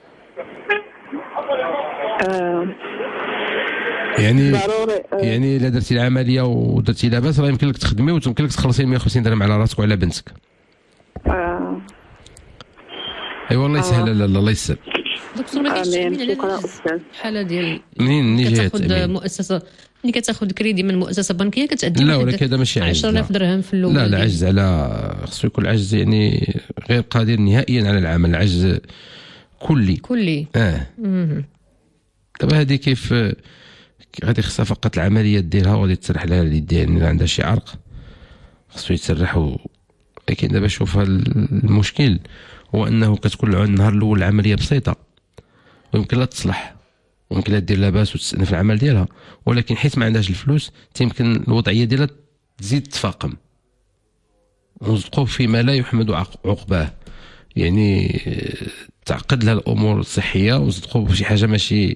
آه. يعني ضروري. آه. يعني الا درتي العمليه ودرتي لاباس راه يمكن لك تخدمي ويمكن لك تخلصي مية وخمسين درهم على راسك وعلى بنتك. اه اي والله يسهل. لا لا الله يسهل. دكتور ما كاينش تامين على الحاله ديال منين منين جايه كتاخذ مؤسسه، ملي كتاخذ كريدي من مؤسسه بنكيه كتأدي لا ولكن هذا ماشي عجز. عشرة آلاف درهم في الاول. لا لا عجز، على خصو يكون عجز يعني غير قادر نهائيا على العمل، عجز كلي كلي اه. دابا هذه كيف غادي خصها فقط العمليه ديرها وغادي تسرح لها اليدين. يعني الا عندها شي عرق خصو يتسرح و... لكن دابا شوف المشكل هو انه كتكون النهار الاول العمليه بسيطه ويمكن لها تصلح ويمكن لها دير لاباس وتستأنف العمل ديالها، ولكن حيت ما عندهاش الفلوس تيمكن الوضعيه ديالها تزيد تفاقم ونزقوا فيما لا يحمد عقباه. يعني تعقد لها الامور الصحيه وتدخل بشي حاجه ماشي.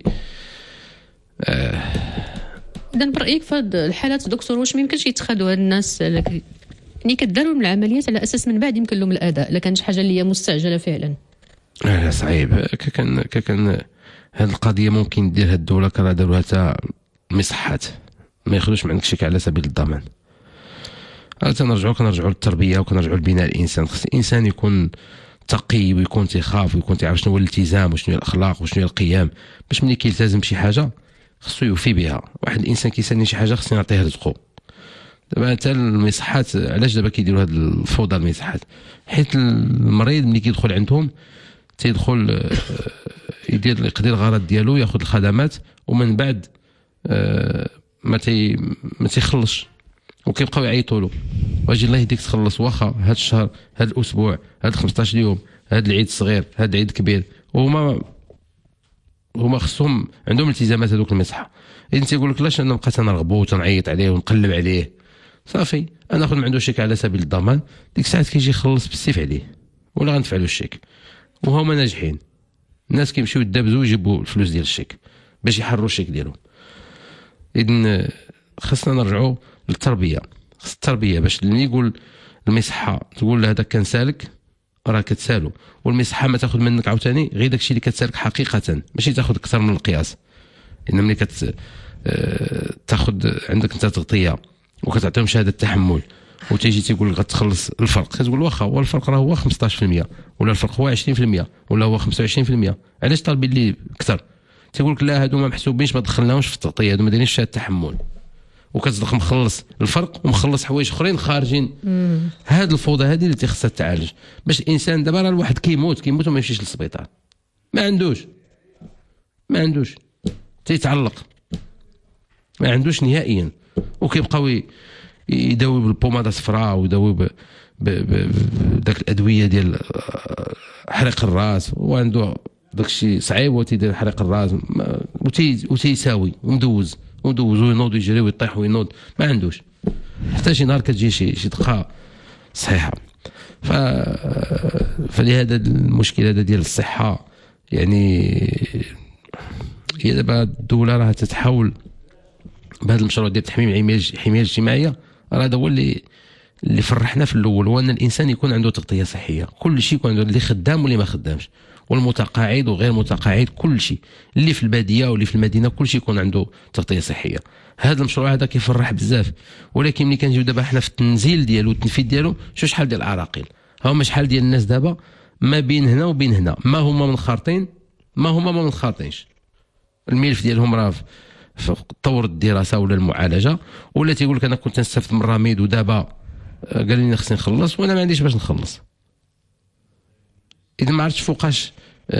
آه اذا برايك في هذه الحالات دكتور واش ما يمكنش يتخذوا هاد الناس اللي كداروا من العمليات على اساس من بعد يمكن لهم الاداء الا كانت شي حاجه اللي هي مستعجله فعلا؟ لا صعيب. كان كان هذه القضيه ممكن ديرها الدوله كرا داروها حتى المصحات ما ياخذوش من عندك شيك على سبيل الضمان. تنرجعوا كنرجعوا للتربيه وكنرجعوا لبناء الانسان. خص الانسان يكون تقي ويكون تيخاف ويكون تيعرف شنو هو الالتزام وشنو هي الاخلاق وشنو هي القيم باش ملي كيلتزم بشي حاجه خصو يوفي بها. واحد الانسان كيسالني شي حاجه خصني نعطيه رزقه. دابا حتى المصحات علاش دابا كيديروا هاد الفوضى المصحات؟ حيت المريض ملي كيدخل عندهم تيدخل يدير يقضي الغرض ديالو ياخذ الخدمات ومن بعد ما تي ما تيخلصش وكيبقاو يعيطوا له واجي الله يهديك تخلص واخا هاد الشهر هاد الاسبوع هاد خمسطاش يوم هاد العيد الصغير هاد العيد الكبير وهما هما خصهم عندهم التزامات هذوك المصحه. اذا تيقول لك لاش انا نبقى تنرغبو وتنعيط عليه ونقلب عليه صافي انا ناخذ من عنده شيك على سبيل الضمان ديك الساعات كيجي يخلص بالسيف عليه ولا غندفع له الشيك وهما ناجحين. الناس كيمشيو يدابزوا ويجيبوا الفلوس ديال الشيك باش يحرروا الشيك ديالهم. اذن خصنا نرجعوا للتربيه. خص التربيه باش اللي يقول المصحه تقول له هذاك كان سالك راه كتسالو والمصحه ما تاخذ منك عاوتاني غير داكشي اللي كتسالك حقيقه ماشي تاخذ اكثر من القياس. ان ملي كت تاخذ عندك انت تغطيه وكتعطيهم شهاده التحمل وتيجي تيقول لك غتخلص الفرق كتقول واخا هو الفرق راه هو خمسطاش بالمية ولا الفرق هو عشرين بالمية ولا هو خمسة وعشرين بالمية علاش طالبين لي اكثر؟ تيقول لك لا هادو ما محسوبينش ما دخلناهمش في التغطيه هادو ما دايرينش شهاده التحمل وكتصدق مخلص الفرق ومخلص حوايج اخرين خارجين. هاد الفوضى هذه اللي تخصها تعالج باش الانسان دابا راه الواحد كيموت كيموت وما يمشيش للسبيطار ما عندوش ما عندوش تيتعلق ما عندوش نهائيا وكيبقاو يداوي بالبوماده الصفراء ويداوي بداك الادويه ديال حرق الراس وعنده داكشي صعيب وتيدير حرق الراس وتيساوي ومدوز وندوز وينوض ويجري ويطيح وينوض ما عندوش حتى شي نهار كتجي شي شي دقه صحيحه. ف فلهذا المشكل هذا ديال الصحه يعني هي دابا الدوله راه تتحاول بهذا المشروع ديال تحميم الحمايه الاجتماعيه. راه هذا هو اللي اللي فرحنا في الاول هو ان الانسان يكون عنده تغطيه صحيه كل شيء يكون عنده اللي خدام واللي ما خدامش والمتقاعد وغير متقاعد كل شيء اللي في الباديه واللي في المدينه كل شيء يكون عنده تغطيه صحيه. هذا المشروع هذا كيفرح بزاف ولكن ملي كنجيو دابا حنا في التنزيل ديالو والتنفيذ ديالو شو شحال ديال العراقيل هما شحال ديال الناس دابا ما بين هنا وبين هنا ما هما منخرطين ما هما ما منخرطينش الملف ديالهم راه في طور الدراسه ولا المعالجه ولا تيقول لك انا كنت نستافد من الرميد ودابا قال لي خصني نخلص وانا ما عنديش باش نخلص. اذا ما عرفتش فوقاش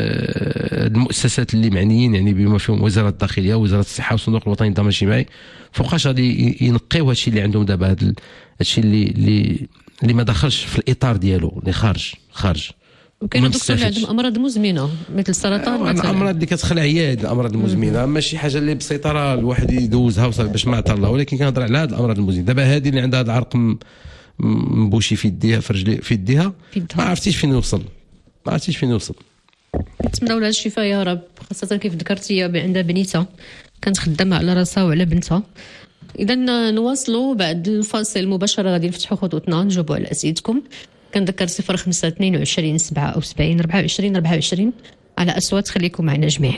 المؤسسات اللي معنيين يعني بما فيهم وزاره الداخليه ووزاره الصحه والصندوق الوطني للضمان الاجتماعي فوقاش غادي ينقيو هادشي اللي عندهم دابا هذا الشيء اللي اللي اللي ما دخلش في الاطار ديالو اللي خارج خارج. وكاين دكتور اللي عندهم امراض مزمنه مثل السرطان مثلا الامراض اللي كتخلع هي الامراض المزمنه ماشي حاجه اللي بسيطه راه الواحد يدوزها وصافي باش ما عطى الله ولكن كنهضر على هذه الامراض المزمنه. دابا هذه اللي عندها هذا العرق مبوشي في يديها في رجلي في يديها ما عرفتيش فين يوصل ما عرفتيش فين يوصل. نتمنوا لها الشفاء يا رب خاصه كيف ذكرتي عندها بنيتها كانت خدامه على راسها وعلى بنتها. اذا نواصلوا بعد الفاصل مباشره غادي نفتحوا خطوطنا نجاوبوا على اسئلتكم. كنذكر صفر خمسة اثنين وعشرين سبعة أو سبعين أربعة وعشرين أربعة وعشرين على أصوات خليكم معنا جميع.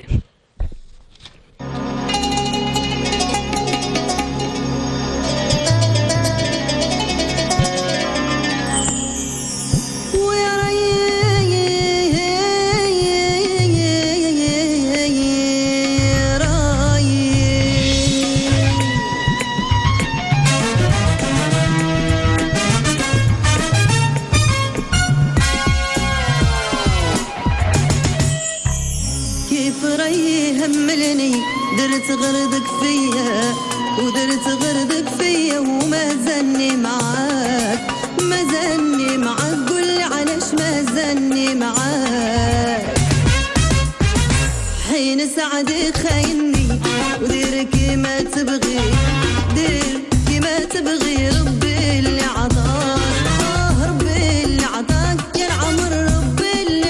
درت غردك فيا ودرت غردك فيا وما زني معاك ما زني معاك قولي علاش ما زني معاك حين سعدي خايني ودير كيما تبغي دير كيما تبغي ربي اللي عطاك آه ربي اللي عطاك يا العمر ربي اللي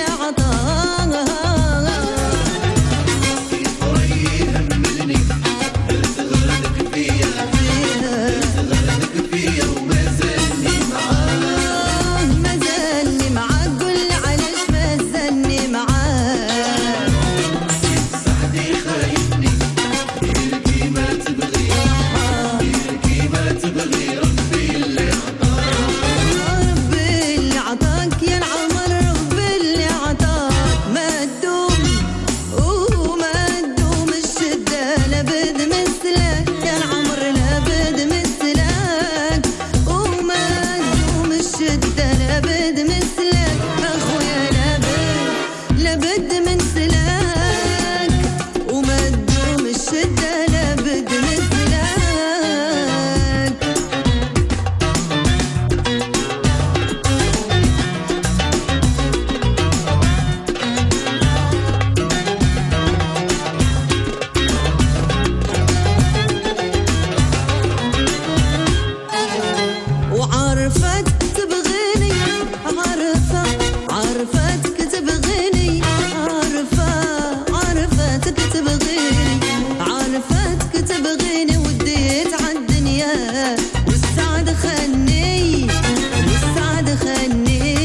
تبغيني عرفتك تبغيني وديت عالدنيا والسعد خني والسعد خني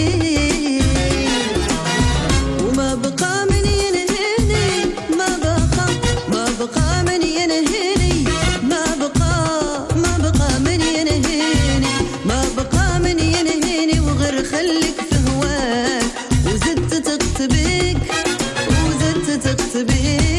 وما بقى من ينهيني ما بقى ما بقى من ينهيني ما بقى ما بقى من ينهيني ما بقى من ينهيني وغير خليك في هواك وزدت تقتبيك وزدت تقتبيك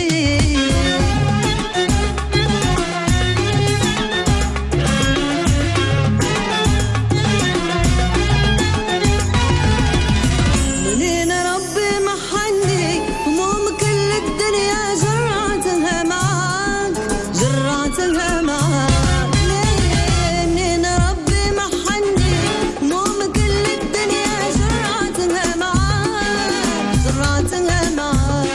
منين ربي محني هموم كل الدنيا جرعتها معاك جرعتها معاك منين ربي محني هموم كل الدنيا جرعتها معاك جرعتها معاك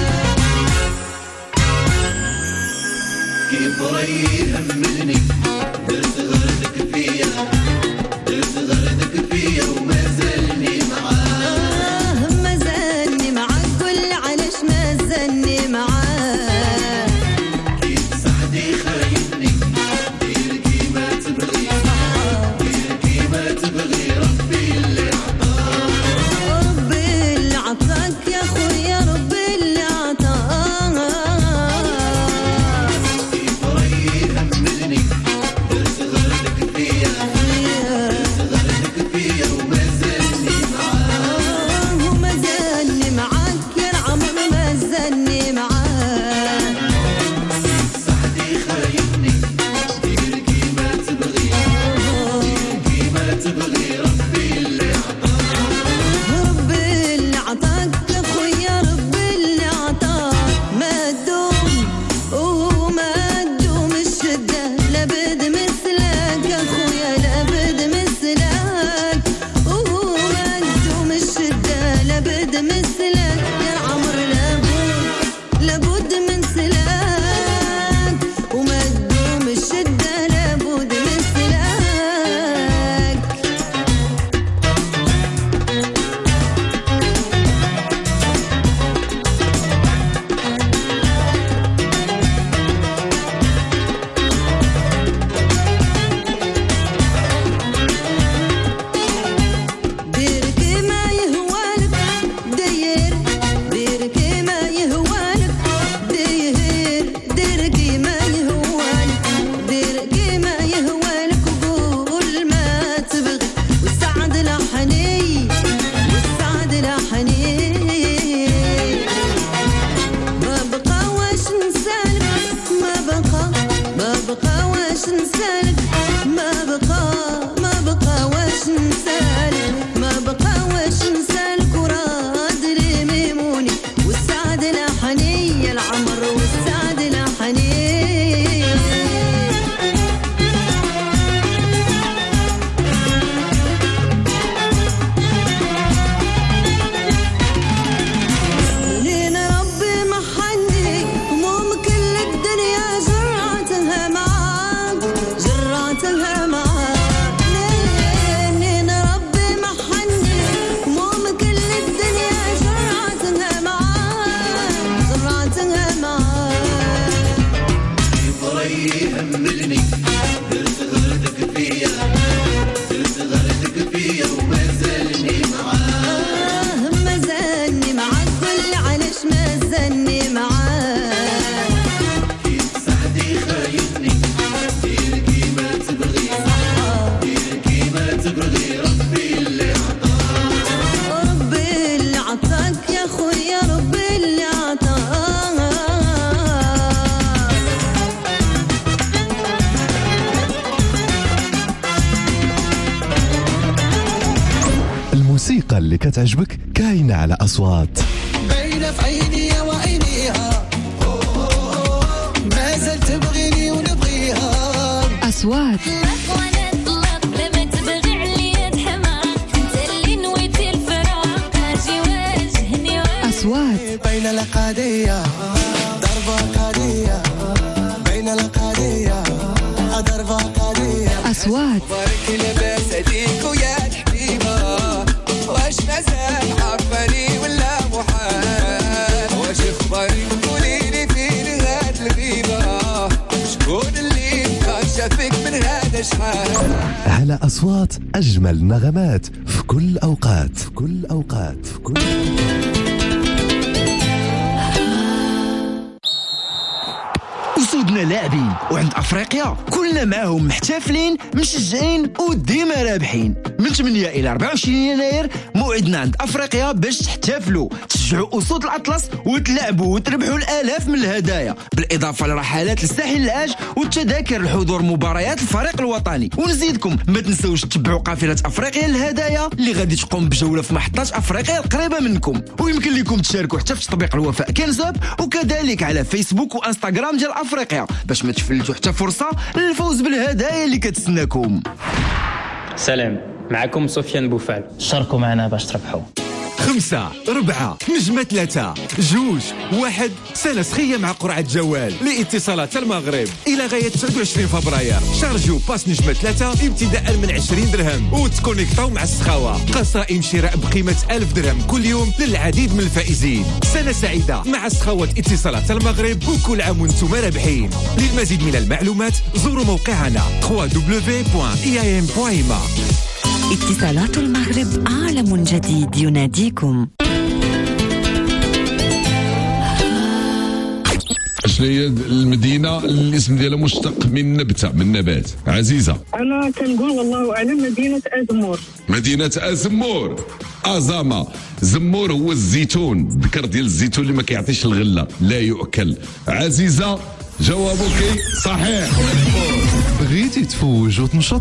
كيف رايح همني درت غردك فيا درت غردك فيا وما زالني معاك ما زالني معاك قول علاش ما زالني معاك كيف سعدي خايفني دير كيما تبغي دير كيما تبغي ربي اللي عطاك ربي اللي عطاك يا خويا ربي اللي عطاك كيف رايح همني درت غردك فيا درت غردك فيا وما زالني معاك وما زالني معاك يا العمر ما زالني معاك سعدي خايفني دير كيما تبغي دير كيما تبغي ربي اللي عطاك ربي اللي عطاك يا خويا ربي اللي عطاك ما تدوم وما تدوم الشدة لابد مثلك يا خويا لابد مثلك وما تدوم الشدة لابد مثلك يا العمر لابد لابد من سلاك وما تدوم الشدة لابد مثلك دير كيما يهوالك دير دير كيما يهوالك دير دير كيما يهوالك دير كيما يهوالك وقول ما تبغي والسعد لحني والسعد لحني ما بقى واش نسالك ما بقى ما بقى واش نسالك ما بقى ما بقى واش نسالك ما بقى واش نسالك وراد لي ميموني والسعد لحني يا العمر والسعد لحني منين ربي محني هموم كل الدنيا جرعتها معاك جرعتها معاك منين ربي محني هموم كل الدنيا جرعتها معاك جرعتها معاك كيف رايح همني درت غردك فيا درت غردك فيا وما زالني معاك ما زالني معاك قول علاش ما زالني معاك كيف سعدي خايفني دير كيما تبغي دير كيما تبغي ربي اللي عطاك ربي اللي عطاك يا خويا ربي اللي عطاك الموسيقى اللي كتعجبك كاينة على أصوات. باينة في عيني وعينيها ما زلت تبغيني ونبغيها أصوات وانا نطلق لما تبغي عليا تحماق انت اللي نويتي الفراق اجي واجهني أصوات بين القضية ضربة قضية بين القضية ضربة قضية أصوات بارك لباس هديك ويا الحبيبة واش مازال عرفاني ولا محال واش اخبارك قوليلي في شحال على أصوات أجمل نغمات في كل أوقات في كل أوقات في كل وسودنا لاعبين وعند افريقيا كلنا معاهم محتفلين مشجعين وديما رابحين. من ثمانية الى أربعة وعشرين يناير موعدنا عند افريقيا باش تحتفلوا تشجعوا اسود الاطلس وتلعبوا وتربحوا الالاف من الهدايا، بالاضافه لرحلات للساحل العاج والتذاكر لحضور مباريات الفريق الوطني. ونزيدكم ما تنسوش تتبعوا قافله افريقيا للهدايا اللي غادي تقوم بجوله في محطات افريقيا القريبه منكم. ويمكن لكم تشاركوا حتى في تطبيق الوفاء كنزاب وكذلك على فيسبوك وانستغرام ديال افريقيا باش ما تفلتوا حتى فرصه للفوز بالهدايا اللي كتسناكم. سلام، معكم سفيان بوفال، شاركوا معنا باش تربحوا. خمسة ربعة نجمة ثلاثة جوج واحد سنة سخية مع قرعة جوال لاتصالات المغرب إلى غاية تسعة وعشرين فبراير. شارجوا باس نجمة ثلاثة ابتداء من عشرين درهم وتكونيكتاو مع السخاوة. قصائم شراء بقيمة ألف درهم كل يوم للعديد من الفائزين. سنة سعيدة مع سخاوة اتصالات المغرب وكل عام وانتم رابحين. للمزيد من المعلومات زوروا موقعنا دبليو دبليو دبليو دوت إي آي إم دوت إم. اتصالات المغرب عالم جديد يناديكم. شنو هي المدينه اللي الاسم ديالها مشتق من نبته من نبات؟ عزيزه انا كنقول والله اعلم مدينه ازمور. مدينه ازمور. ازامه. زمور هو الزيتون، الذكر ديال الزيتون اللي ما كيعطيش الغله لا يؤكل. عزيزه جوابك صحيح. بغيتي تفوج وتنشط؟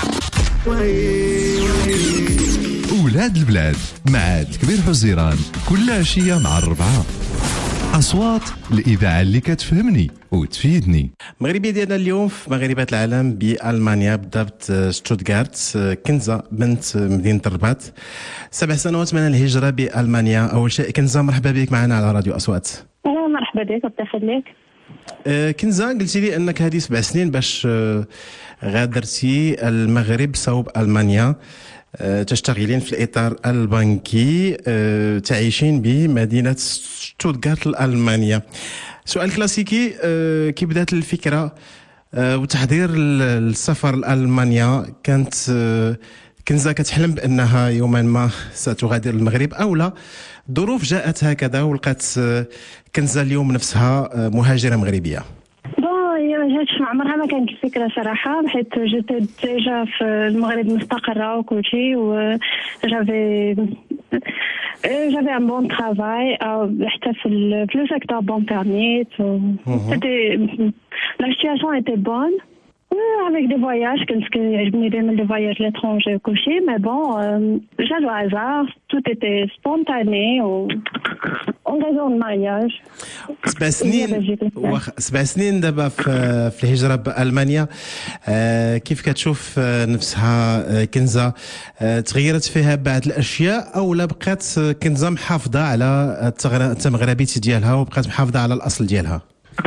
أولاد البلاد مع كبير حزيران كل عشية مع الربعة. أصوات الإذاعة اللي كتفهمني وتفيدني. المغربية ديالنا اليوم في مغاربات العالم بألمانيا بالضبط شتوتغارت. كنزة بنت مدينة الرباط، سبع سنوات من الهجرة بألمانيا. أول شيء كنزة مرحبا بك معنا على راديو أصوات. أهلا مرحبا بك، الله يخليك. أه كنزة قلتي لي أنك هذه سبع سنين باش أه غادرتي المغرب صوب ألمانيا، أه تشتغلين في الإطار البنكي، أه تعيشين بمدينة شتوتغارت الألمانية. سؤال كلاسيكي، أه كي بدات الفكرة أه وتحضير السفر لألمانيا؟ كانت أه كنزة كتحلم بأنها يوما ما ستغادر المغرب أو لا؟ ظروف جاءت هكذا ولقات كنزة اليوم نفسها مهاجرة مغربية. هي ما جاتش، عمرها ما كانت الفكره صراحه، حيت جيت ديجا في المغرب مستقره وكل شيء، و جافي جافي ان بون ترافاي حتى في لو سيكتور بون بيرميت. سيتي لا سيتواسيون ايتي بون avec des voyages, كنت كيعجبني دائما لي فواياج لترونجي وكلشي، مي بون جا لو هازار، توت ايتي سبونتاني و اون ريزون مارياج. سبع سنين وخ... سبع سنين دابا في, في الهجرة بألمانيا. آه كيف كتشوف نفسها كنزة؟ آه تغيرت فيها بعض الأشياء أو لا بقات كنزة محافظة على التمغربيت ديالها وبقات محافظة على الأصل ديالها؟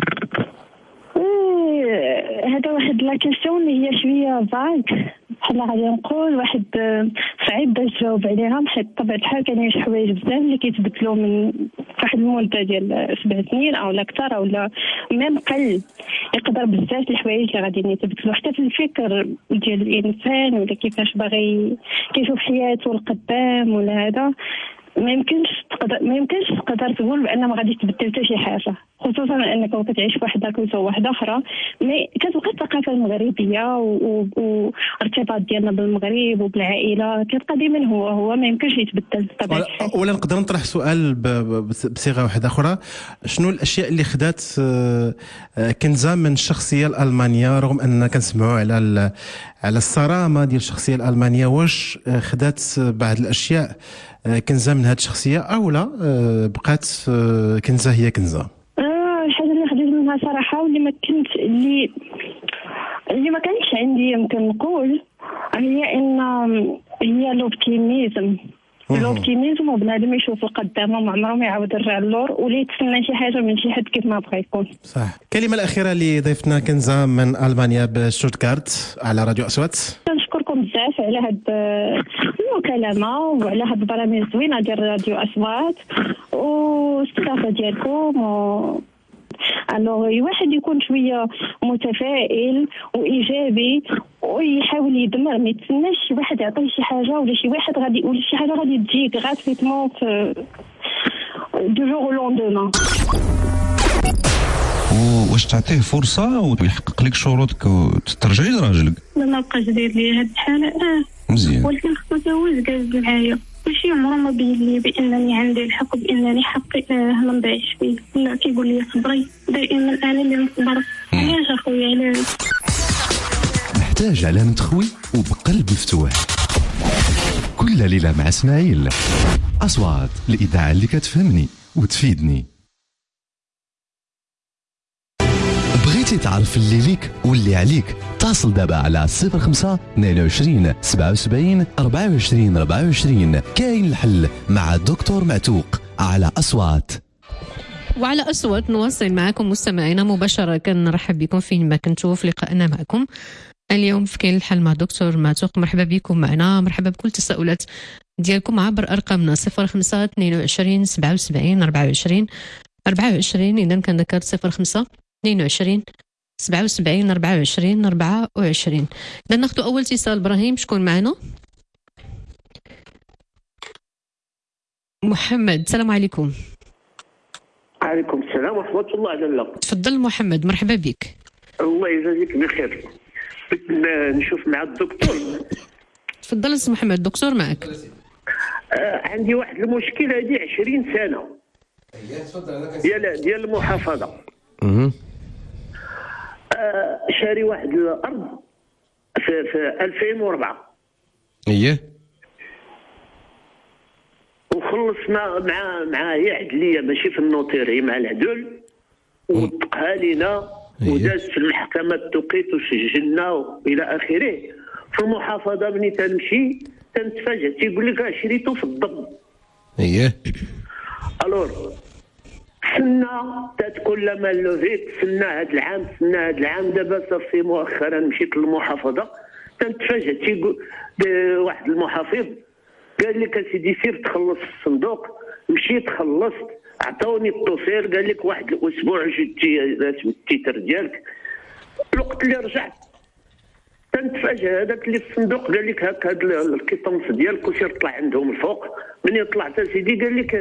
هذا واحد لا كيسيون اللي هي شويه فاك، بحال غادي نقول واحد صعيب باش تجاوب عليها، حيت بطبيعه الحال كاينين شي حوايج بزاف اللي كيتبدلوا من واحد المده ديال سبع سنين او لا اكثر او لا ميم قل. يقدر بزاف الحوايج اللي غادي يتبدلوا حتى في الفكر ديال الانسان ولا كيفاش باغي كيشوف حياته القدام ولا هذا. ما يمكنش تقدر ما يمكنش تقدر تقول بان ما غاديش تبدل حتى شي حاجه، خصوصا انك كتعيش في واحد الكلتور واحده اخرى. مي كتبقى الثقافه المغربيه والارتباط ديالنا بالمغرب وبالعائله كيبقى ديما هو هو ما يمكنش يتبدل بطبيعه الحال. ولا نقدر نطرح سؤال بصيغه واحده اخرى، شنو الاشياء اللي خدات كنزة من الشخصيه الالمانيه رغم اننا كنسمعوا على على الصرامه ديال الشخصيه الالمانيه؟ واش خدات بعض الاشياء كنزة من هذه الشخصيه او لا بقات كنزة هي كنزة؟ اه الحاجه اللي خديت منها صراحه واللي ما كنت اللي اللي ما كانش عندي يمكن نقول هي ان هي لوبتيميزم. لوبتيميزم وبنادم يشوف القدام وما عمره ما يعاود يرجع للور ولا يتسنى شي حاجه من شي حد كيف ما بغى يكون. صح. الكلمه الاخيره اللي ضيفتنا كنزة من المانيا بشتوتغارت على راديو اصوات. كنشكركم بزاف على هاد المكالمه وعلى هاد البرامج الزوينه ديال راديو اصوات والاستضافه ديالكم و الوغ الواحد يكون شويه متفائل وايجابي ويحاول يدمر، ما يتسناش شي واحد يعطيه شي حاجه ولا شي واحد غادي ولا شي حاجه غادي تجي غراتويتمون في دو جور او لوندومان. واش تعطيه فرصه ويحقق لك شروطك وترجعي لراجلك؟ لا ما بقاش داير لي هاد الحاله اه مزيان، ولكن خصو تا هو يجاز معايا، ماشي عمره ما بين لي بانني عندي الحق بانني حقي آه ما نضيعش فيه. لا كيقول لي صبري دائما انا اللي نصبر. علاش اخويا علاش؟ محتاج علامة خوي وبقلب مفتوح. كل ليلة مع اسماعيل، أصوات الإذاعة اللي كتفهمني وتفيدني. بغيتي تعرف اللي ليك واللي عليك؟ اتصل دابا على صفر خمسة اثنين وعشرين سبعة وسبعين أربعة وعشرين أربعة وعشرين. كاين الحل مع دكتور معتوق على أصوات. وعلى أصوات نواصل معكم مستمعينا مباشرة. كنرحب بكم فين ما كنتوا في لقائنا معكم اليوم في كاين الحل مع دكتور معتوق. مرحبا بكم معنا، مرحبا بكل التساؤلات ديالكم عبر أرقامنا صفر خمسة اثنين وعشرين سبعة وسبعين أربعة وعشرين أربعة وعشرين. إذا كنذكر صفر خمسة اثنين وعشرين سبعة وسبعين أربعة وعشرين أربعة وعشرين. إذا ناخذ أول اتصال. إبراهيم شكون معنا؟ محمد السلام عليكم. عليكم السلام ورحمة الله لاله. تفضل محمد، مرحبا بك. الله يجازيك بخير. بغيت نشوف مع الدكتور. تفضل سي محمد، الدكتور معك. آه عندي واحد المشكل هذه عشرين سنة ديال ديال المحافظة. اها آه شاري واحد الأرض في في ألفين وأربعة. اييه. وخلص مع مع مع هي عدليه ماشي في النوتيري مع العدل وطقها لينا وداز في المحكمه التوقيت وسجلنا والى اخره. في المحافظه ملي تنمشي تنتفاجئ تيقول لك شريته في الضم. اييه. الور سنة تتكون لما لوفيت سنة هاد العام سنة هاد العام دابا صافي مؤخرا مشيت للمحافظه تنتفاجئ تيقول واحد المحافظ قال لك اسيدي سير تخلص في الصندوق. مشيت خلصت عطاوني الطوسير قال لك واحد الاسبوع جبتي رسم التيتر ديالك. الوقت اللي رجعت تنتفاجئ هذاك اللي في الصندوق قال لك هاك هاد الكيطونس ديالك وسير طلع عندهم الفوق. منين طلعت اسيدي قال لك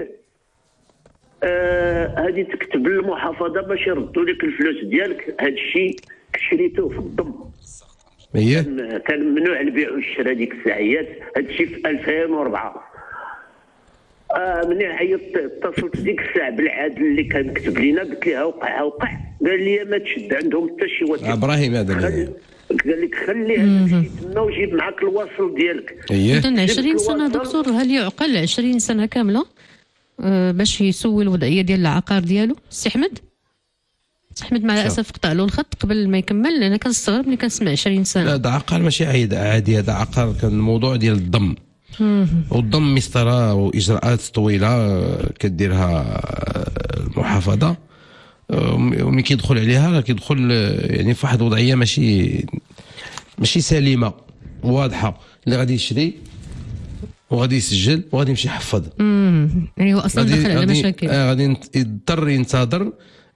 هذه آه تكتب للمحافظه باش يردوا لك الفلوس ديالك. هذا الشيء شريتوه في الضم. اييه. كان ممنوع البيع والشراء ديك الساعيات. هذا الشيء في ألفين وأربعة. آه منين عيطت اتصلت ديك الساعه بالعادل اللي كان كتب لينا قلت لها وقع وقع. قال لي ما تشد عندهم حتى شي وثيقه. ابراهيم هذا قال لك خلي هذا الشيء تما وجيب معك الوصل ديالك. اييه. اذا عشرين سنه دكتور، هل يعقل عشرين سنه كامله أه باش يسوي الوضعيه ديال العقار ديالو؟ سي احمد سي احمد مع الاسف قطع له الخط قبل ما يكمل لان كنستغرب ملي كنسمع عشرين سنه. لا، هذا عقار ماشي عادي عادي، هذا عقار كان الموضوع ديال الضم. والضم مسطره واجراءات طويله كديرها المحافظه، وملي كيدخل عليها راه كيدخل يعني في واحد الوضعيه ماشي ماشي سليمه واضحه. اللي غادي يشري وغادي يسجل وغادي يمشي يحفظ. امم يعني هو اصلا دخل على مشاكل. آه غادي يضطر ينتظر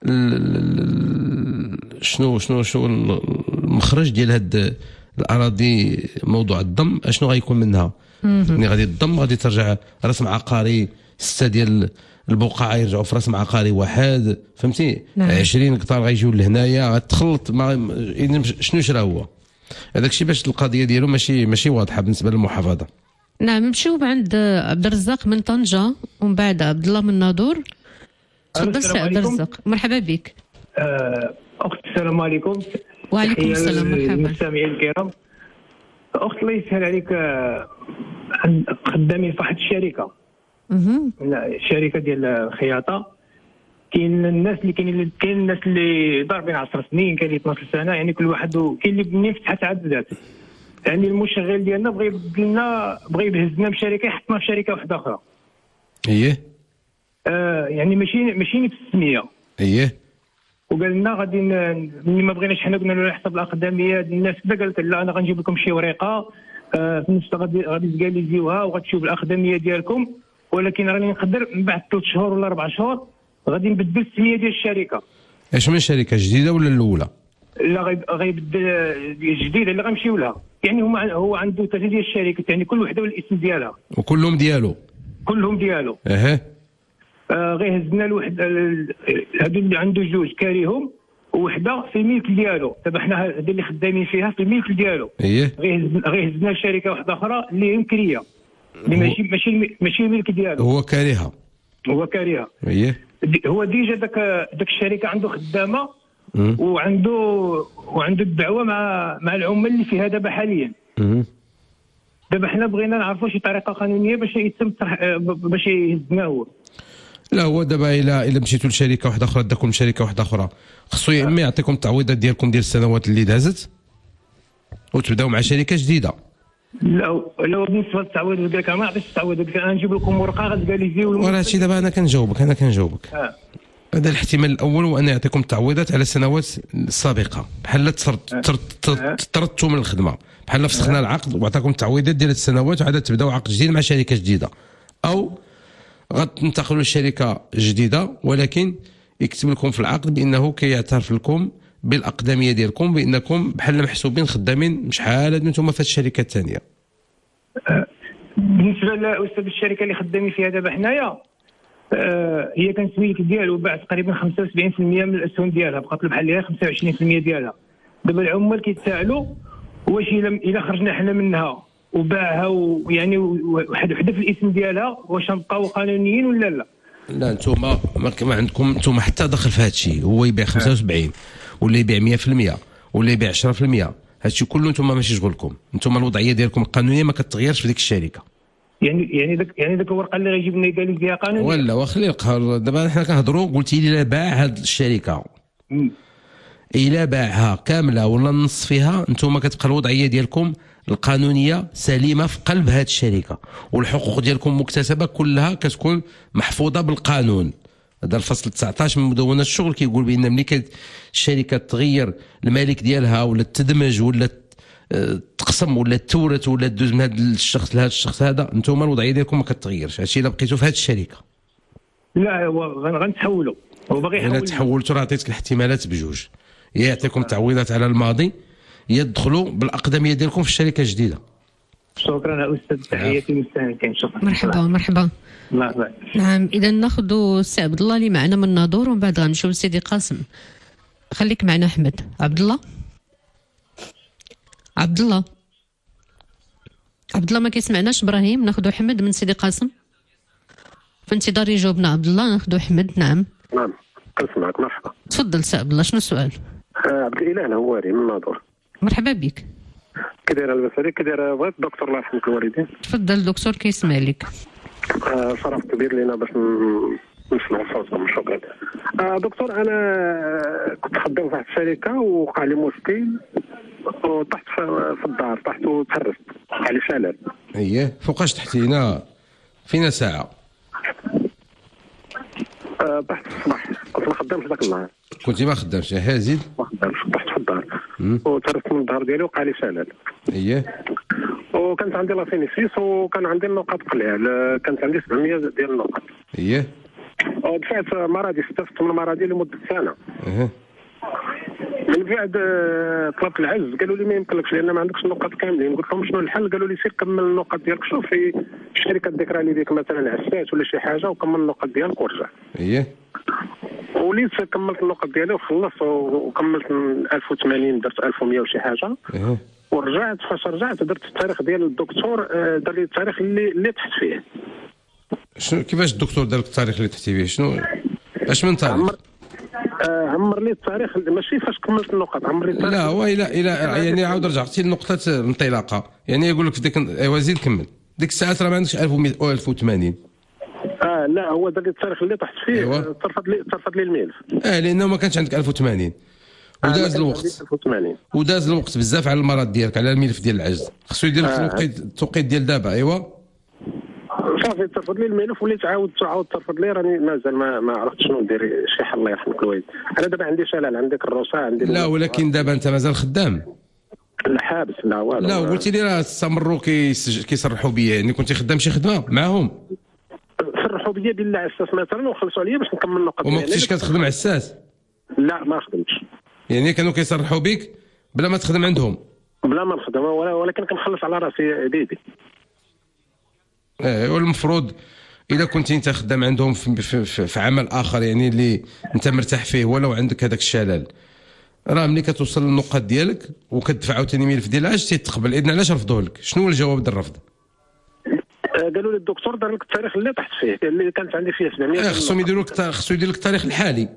شنو شنو شنو المخرج ديال هاد الاراضي. موضوع الضم اشنو غيكون منها؟ ملي غادي الضم غادي ترجع رسم عقاري سته ديال البقعه يرجعوا في رسم عقاري واحد، فهمتي؟ نعم. عشرين قطار غيجيو لهنايا غتخلط ما شنو شرا هو. هذاك الشيء باش القضيه ديالو ماشي ماشي واضحه بالنسبه للمحافظه. نعم. نمشيو عند عبد الرزاق من طنجة ومن بعد عبد الله من ناظور. تفضل سي عبد الرزاق، مرحبا بك. آه، اخت السلام عليكم. وعليكم السلام، مرحبا. المستمعين الكرام، اخت الله يسهل عليك، آه، خدامين في واحد الشركه. اها. شركه ديال الخياطه. كاين الناس اللي كاين كاين الناس اللي ضاربين عشر سنين، كاين اللي اثناش سنه، يعني كل واحد كاين اللي منين فتحت عاد بدات. يعني المشغل ديالنا بغى يبدل لنا، بغى يهزنا من شركه يحطنا في شركه واحده اخرى. اييه. آه يعني ماشي ماشي نفس السميه. اييه. وقال لنا غادي ملي ما بغيناش حنا قلنا له على حسب الاقدميه ديال الناس كذا، قالت لا انا غنجيب لكم شي ورقه آه في نفس غادي غادي تقاليزيوها وغتشوف الاقدميه ديالكم، ولكن راني نقدر من بعد ثلاث شهور ولا اربع شهور غادي نبدل السميه ديال الشركه. اش من شركه جديده ولا الاولى؟ لا غيبدل الجديده اللي غنمشيو لها. يعني هما هو عنده ثلاثه ديال الشركات، يعني كل وحده والاسم ديالها، وكلهم ديالو كلهم ديالو. اها آه غير هزنا الوحده هادو اللي عنده جوج كاريهم ووحده في الملك ديالو. دابا حنا هادو اللي خدامين فيها في الملك ديالو. اييه غير هزنا لشركه واحده اخرى اللي هي مكريه، اللي ماشي ماشي ماشي الملك ديالو، هو كاريها هو كاريها. اييه هو ديجا داك داك الشركه عنده خدامه وعنده وعنده الدعوه مع مع العمال اللي فيها دابا حاليا. دابا حنا بغينا نعرفوا شي طريقه قانونيه باش يتم باش يهزنا هو. لا هو دابا الا الا مشيتوا لشركه واحده اخرى داكم شركه واحده اخرى خصو يا اما يعطيكم التعويضات ديالكم ديال السنوات اللي دازت وتبداو مع شركه جديده. لا لا بالنسبه للتعويض قال لك ما عطيتش التعويض، قال لك نجيب لكم ورقه غتلقى لي زيرو. وراه هادشي دابا انا كنجاوبك انا كنجاوبك اه هذا الاحتمال الاول هو ان يعطيكم التعويضات على السنوات السابقه، بحال طردتوا من الخدمه، بحال فسخنا العقد وعطاكم التعويضات ديال السنوات وعاد تبداو عقد جديد مع شركه جديده، او غتنتقلوا لشركه جديده ولكن يكتب لكم في العقد بانه كيعترف لكم بالاقدميه ديالكم بانكم بحال محسوبين خدامين شحال هادو نتوما في هاد الشركه الثانيه. بالنسبه لاستاذ الشركه اللي خدامين فيها دابا حنايا، آه هي كانت سميت ديالو باع تقريبا خمسة وسبعين بالمئة من الاسهم ديالها، بقات له بحال هي خمسة وعشرين بالمئة ديالها. دابا العمال كيتساءلوا واش الا الا خرجنا حنا منها وباعها ويعني واحد وحده في الاسم ديالها واش غنبقاو قانونيين ولا لا؟ لا نتوما ما عندكم نتوما حتى دخل في هذا الشيء، هو يبيع خمسة وسبعين ولا يبيع مئة بالمئة ولا يبيع عشرة بالمئة، هادشي كله نتوما ماشي شغلكم، نتوما الوضعيه ديالكم القانونيه ما كتغيرش في ديك الشركه. يعني يعني داك يعني داك الورقه اللي غيجيب لنا قال لي فيها قانونيه ولا وخلي القهر. دابا حنا كنهضروا قلتي لي لا باع هاد الشركه الا باعها كامله ولا النص فيها نتوما كتبقى الوضعيه ديالكم القانونيه سليمه في قلب هاد الشركه، والحقوق ديالكم مكتسبه كلها كتكون محفوظه بالقانون. هذا الفصل تسعطاش من مدونه الشغل كيقول بان ملي كانت الشركه تغير المالك ديالها ولا تدمج ولا تقسم ولا تورث ولا تدوز من هذا الشخص لهذا الشخص هذا، انتم الوضعيه ديالكم ما كتغيرش. هادشي الا بقيتوا في هذه الشركه. لا هو غنتحولوا، هو باغي يحول. الا تحولتوا راه عطيتك الاحتمالات بجوج، يا يعطيكم تعويضات على الماضي يا تدخلوا بالاقدميه ديالكم في الشركه الجديده. شكرا استاذ، تحياتي للمستمعين. شكرا. مرحبا مرحبا. لا لا. نعم اذا ناخذ السي عبد الله اللي معنا من الناظور ومن بعد غنمشيو لسيدي قاسم. خليك معنا احمد. عبد الله عبد الله عبد الله ما كيسمعناش. ابراهيم ناخذ احمد من سيدي قاسم. في انتظار يجاوبنا عبد الله ناخذ احمد. نعم نعم كنسمعك. مرحبا. تفضل سي عبد الله شنو السؤال؟ آه عبد الاله الهواري من الناظور. مرحبا بك. كي داير لاباس عليك؟ كي داير بغيت الدكتور الله يرحم الوالدين. تفضل الدكتور كيسمع لك. آه شرف كبير لينا باش نسمعوا صوتكم. شكرا. آه دكتور انا كنت خدام في واحد الشركه وقع لي مشكل وطحت في الدار، طحت وتهرست، وقع لي شلل. اييه فوقاش تحتينا؟ فينا ساعه؟ آه طحت في الصباح، كنت ما خدامش ذاك النهار. كنتي ما خدامش؟ ها زيد. ما خدامش، طحت في الدار وتهرست من الظهر ديالي وقع لي شلل. اييه وكانت عندي لاسينيسيس وكان عندي النقط قليل، كانت عندي سبعمية ديال النقط. اييه ودفعت مراضي، استفدت من المراضي لمده سنه. اها من بعد طلبت العز، قالوا لي ما يمكنلكش لان ما عندكش النقط كاملين. قلت لهم شنو الحل؟ قالوا لي سير كمل النقط ديالك، شوف في الشركه الذكرى اللي ديك مثلا عسات ولا شي حاجه وكمل النقط ديالك ورجع. اييه وليت كملت النقط ديالي وخلصت وكملت ألف وثمانين، درت ألف ومئة وشي حاجه. اها ورجعت. فاش رجعت درت التاريخ ديال الدكتور، دار لي التاريخ اللي اللي تحت فيه. شنو كيفاش الدكتور دار لك التاريخ اللي تحتي فيه؟ شنو اش من تاريخ؟ عمر آه عمر لي التاريخ ماشي فاش كملت النقط، عمر لي التاريخ. لا هو الى الى يعني عاود رجعتي لنقطه الانطلاقه، يعني يقول لك في ديك ايوا زيد كمل ديك الساعات راه ما عندكش ألف ومئة و ألف وثمانين. اه لا هو دار لي التاريخ اللي طحت فيه. أيوة. ترفض لي ترفض لي الملف. اه لانه ما كانش عندك ألف وثمانين وداز آه الوقت ألف وثمانين وداز الوقت بزاف على المرض ديالك، على الملف ديال العجز. خصو يدير لك آه. التوقيت ديال دابا. ايوا صافي ترفض لي الملف وليت عاود تعاود ترفض لي، راني مازال ما ما عرفتش شنو ندير. شي حل الله يرحمك الوالد. انا دابا عندي شلل، عندي كروسه، عندي لا ولكن دابا انت مازال خدام؟ لا حابس. لا والو. لا وقلتي لي راه استمروا كيصرحوا بيا، يعني كنتي خدام شي خدمه معاهم؟ صرحوا بيا بالله عساس مثلا وخلصوا عليا باش نكمل النقط. وما كنتيش كتخدم عساس؟ لا ما خدمتش. يعني كانوا كيصرحوا بك بلا ما تخدم عندهم؟ بلا ما نخدم ولا- ولكن كنخلص على راسي بيدي. اه والمفروض اذا كنت انت خدام عندهم في, في, في, في عمل اخر يعني اللي انت مرتاح فيه ولو عندك هذاك الشلل، راه ملي كتوصل للنقاط ديالك وكتدفع عاوتاني ملف ديال العجز تيتقبل. اذن علاش رفضوه لك؟ شنو هو الجواب ديال الرفض؟ آه، قالوا لي الدكتور دار لك التاريخ اللي طحت فيه اللي كانت عندي فيه سبعمية. اه خصهم يديروا لك خصو يدير لك التاريخ الحالي،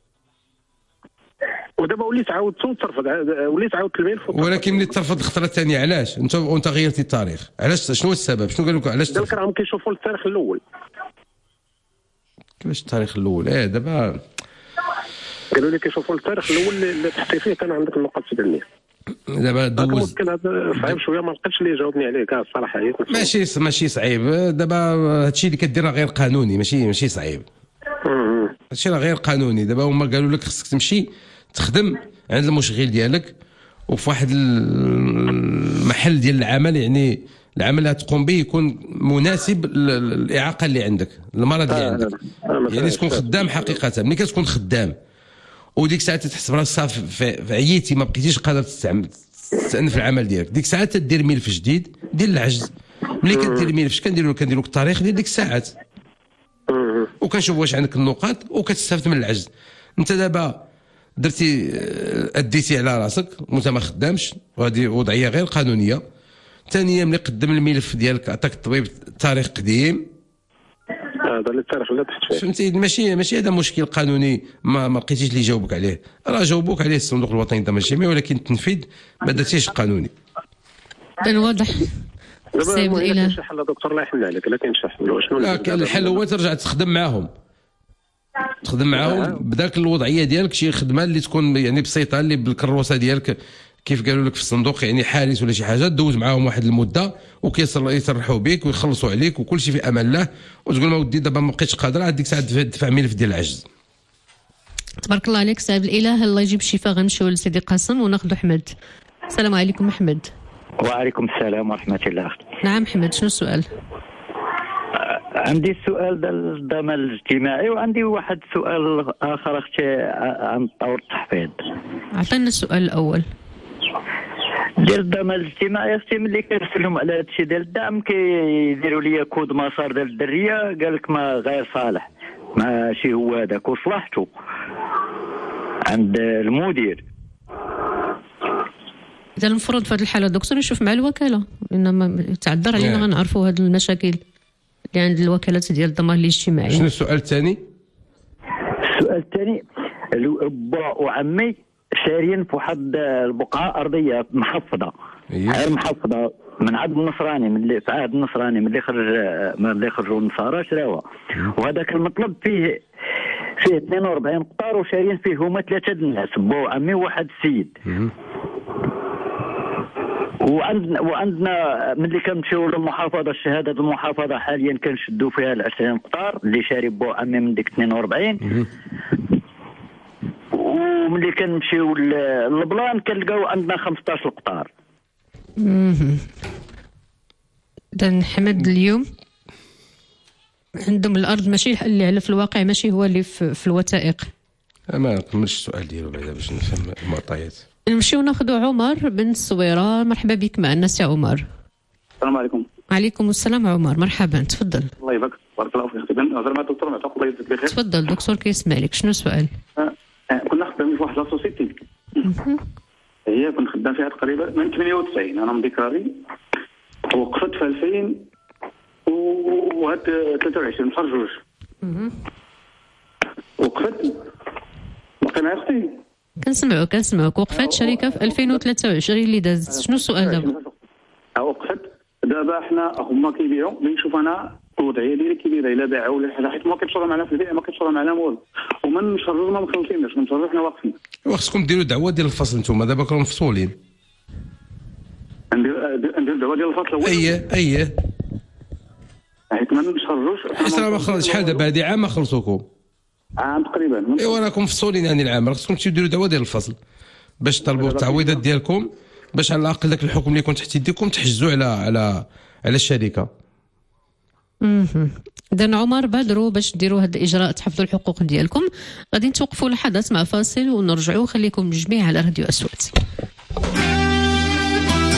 ودابا وليت عاودت وترفض آه، وليت عاودت الملف وترفض. ولكن ملي ترفض الخطره الثانيه علاش؟ انت وانت غيرتي التاريخ، علاش؟ شنو هو السبب؟ شنو قالوا لك علاش قال لك ترفض؟ راهم كيشوفوا التاريخ الاول. كيفاش التاريخ الاول؟ اه دابا قالوا لي كيشوفوا التاريخ الاول اللي اللي تحتي فيه كان عندك النقاط سبعمية. دابا دوز ممكن هذا صعيب شويه ما لقيتش اللي يجاوبني عليه كاع الصراحه. هي ماشي ماشي صعيب. دابا هادشي اللي كدير راه غير قانوني، ماشي ماشي صعيب. هادشي راه غير قانوني. دابا هما قالوا لك خصك تمشي تخدم عند المشغل ديالك وفي واحد المحل ديال العمل، يعني العمل اللي تقوم به يكون مناسب للاعاقه اللي عندك، المرض اللي عندك. يعني تكون خدام حقيقه. ملي كتكون خدام وديك الساعه تحس براسك صافي عييتي ما بقيتيش قادر تستعمل تستأنف العمل ديالك، ديك الساعه تدير ملف جديد ديال العجز. ملي كدير ملف اش كنديروا؟ كنديروا لك التاريخ ديال ديك الساعات وكنشوف واش عندك النقاط وكتستافد من العجز. انت دابا درتي اديتي على راسك وانت ما خدامش، وهذه وضعيه غير قانونيه. ثانيا ملي قدم الملف ديالك عطاك الطبيب تاريخ قديم، هذا اللي التاريخ اللي تحت فيه. فهمتي؟ ماشي ماشي هذا مشكل قانوني ما ما لقيتيش اللي يجاوبك عليه، راه جاوبوك عليه الصندوق الوطني للدعم الجمعي، ولكن التنفيذ ما درتيش قانوني. اذا واضح. دابا المهم كاين شي حل دكتور الله يحل عليك، الا كاين شي حل شنو لا كان الحل هو ترجع تخدم معاهم، تخدم معاهم بداك الوضعيه ديالك، شي خدمه اللي تكون يعني بسيطه اللي بالكروسه ديالك كيف قالوا لك في الصندوق، يعني حارس ولا شي حاجه، دوز معاهم واحد المده وكيصرحوا بك ويخلصوا عليك وكل شيء في امان الله، وتقول ما ودي دابا ما بقيتش قادر، عاد ديك الساعه تدفع ملف ديال العجز. تبارك الله عليك سعد الاله، الله يجيب الشفاء. غنمشيو لسيدي قاسم وناخذ احمد. السلام عليكم احمد. وعليكم السلام ورحمه الله. نعم احمد، شنو السؤال؟ عندي سؤال ديال الضمان الاجتماعي وعندي واحد سؤال اخر اختي عن طور التحفيظ. عطينا السؤال الاول ديال الضمان الاجتماعي. اختي ملي كنسلهم على هادشي ديال الدعم كيديروا لي كود مسار ديال الدريه، قال لك ما غير صالح، ماشي هو هذاك، وصلحته عند المدير. اذا المفروض في هذه الحاله دكتور يشوف مع الوكاله، انما تعذر علينا غنعرفوا هذه المشاكل اللي عند الوكالات ديال الضمان الاجتماعي. شنو السؤال الثاني؟ السؤال الثاني، با وعمي شاريين في واحد البقعه ارضيه محفظه، غير محفظه من عهد النصراني، من اللي في عهد النصراني من اللي خرج من اللي خرجوا النصارى شراوها، وهذاك المطلب فيه فيه اثنين وأربعين قطار وشاريين فيه هما ثلاثه الناس، با وعمي وواحد السيد. وعندنا وعندنا ملي كنمشيو للمحافظه، الشهاده المحافظه حاليا كنشدوا فيها ال عشرين قطار اللي شاري بو عمي من ديك اثنين وأربعين، وملي كنمشيو للبلان كنلقاو عندنا خمسطاش قطار. اذا حمد اليوم عندهم الارض ماشي اللي على في الواقع، ماشي هو اللي في, في الوثائق. ما نكملش السؤال ديالو بعدا باش نفهم المعطيات. نمشيو ناخذوا عمر بن الصويره. مرحبا بك معنا سي عمر. السلام عليكم. وعليكم السلام عمر، مرحبا تفضل. الله يبارك، بارك الله فيك اختي. نهضر مع الدكتور معتق الله يجزيك بخير. تفضل دكتور كيسمع لك. شنو السؤال؟ آه. آه. كنا خدامين في واحد لا سوسيتي، هي كنت خدام فيها تقريبا من ثمانية وتسعين، انا مديكاري وقفت في ألفين وهاد ثلاثة وعشرين نهار جوج وقفت. باقي معايا اختي؟ كنسمعوك كنسمعوك. وقفات شركه في ألفين وثلاثة وعشرين اللي دازت. شنو السؤال دابا؟ وقفت دابا حنا هما كيبيعوا، ملي نشوف انا الوضعيه ديالي كبيره، الا باعوا ولا حاجه، حيت ما كيتشرى معنا في البيع، ما كيتشرى معنا والو، وما نشرجوا ما مخلصيناش، نشرجوا حنا واقفين. خصكم ديروا دعوه ديال الفصل نتوما، دابا كونوا مفصولين. ندير ندير دعوه ديال الفصل. اييه اييه حيت ما نشرجوش، حيت راه ما خرج شحال دابا، هذه عام ما خلصوكم. عام تقريبا. ايوا راكم مفصولين عن العام، خصكم تمشيو ديروا دعوه ديال الفصل باش تطلبوا التعويضات ديالكم، باش على الاقل داك الحكم اللي يكون تحت يديكم تحجزوا على على على الشركه. اها اذا عمر بادروا باش ديروا هذا الاجراء، تحفظوا الحقوق ديالكم. غادي نتوقفوا لحظات مع فاصل ونرجعوا. خليكم جميع على راديو أصوات.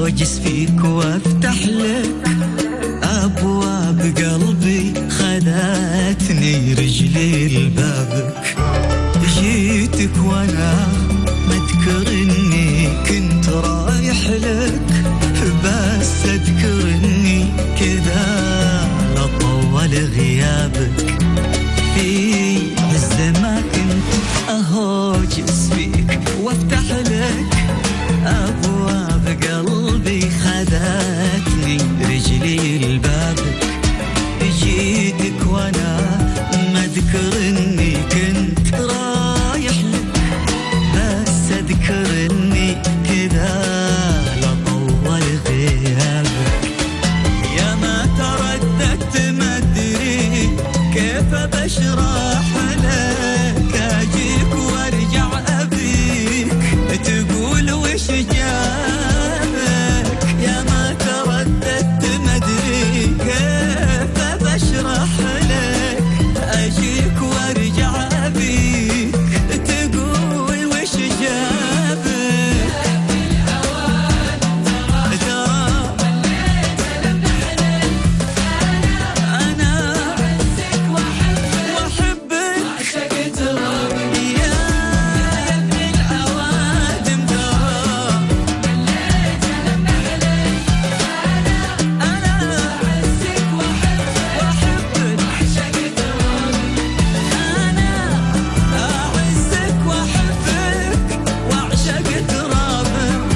اهوجس فيك وافتح لك ابواب قلبي خذتني رجلي لبابك جيتك وانا مذكر اني كنت رايح لك بس اذكر اني كذا لطول غيابك في عز ما كنت اهوجس فيك وافتح لك ابواب قلبي خذتني رجلي لبابك جيتك وانا مذكر اني كنت رايح لك بس اذكر اني كذا لطول غيابك يا ما ترددت ما ادري كيف بشرح لك اجيك وارجع ابيك تقول وش جابك يا ما ترددت ما ادري كيف بشرح لك اجيك وارجع ابيك تقول وش جابك انا واحبك عشقت ربي يا ابن الاوادم ترى مليت لما عليك انا اعزك واحبك عشقت ربي انا اعزك واحبك وعشقت ربك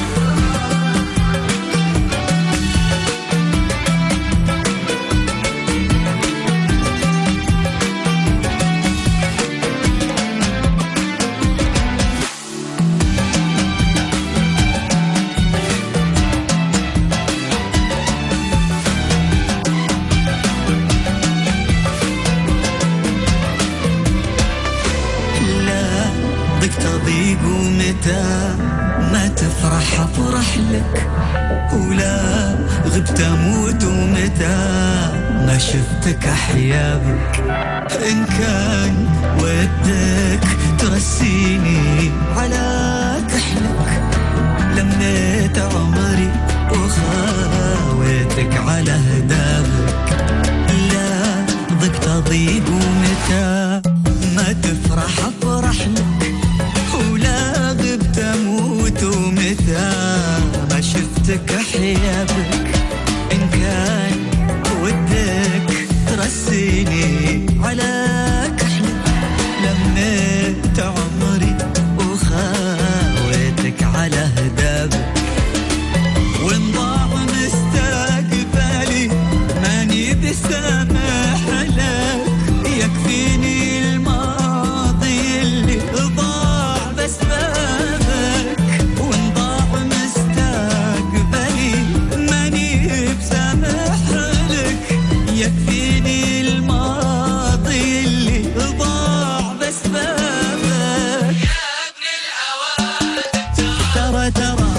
لا ضقت ضيق ومتى ما تفرح افرح لك ولا غبت اموت ومتى ما شفتك احيا بك ان كان ودك ترسيني على كحلك لميت عمري وخاويتك على هدابك لا ضقت ضيق ومتى ما تفرح افرح لك ولا غبت اموت ومتى ما شفتك احيا بك ان كان ودك ترسيني على كحلك لميت عمري وخاويتك على هدابك وان ضاع مستقبلي ماني بسامح لك يكفيني الماضي اللي ضاع بسببك وان ضاع مستقبلي ماني بسامح لك يكفيني الماضي اللي ضاع بسببك يا ابن الاوان ترى ترى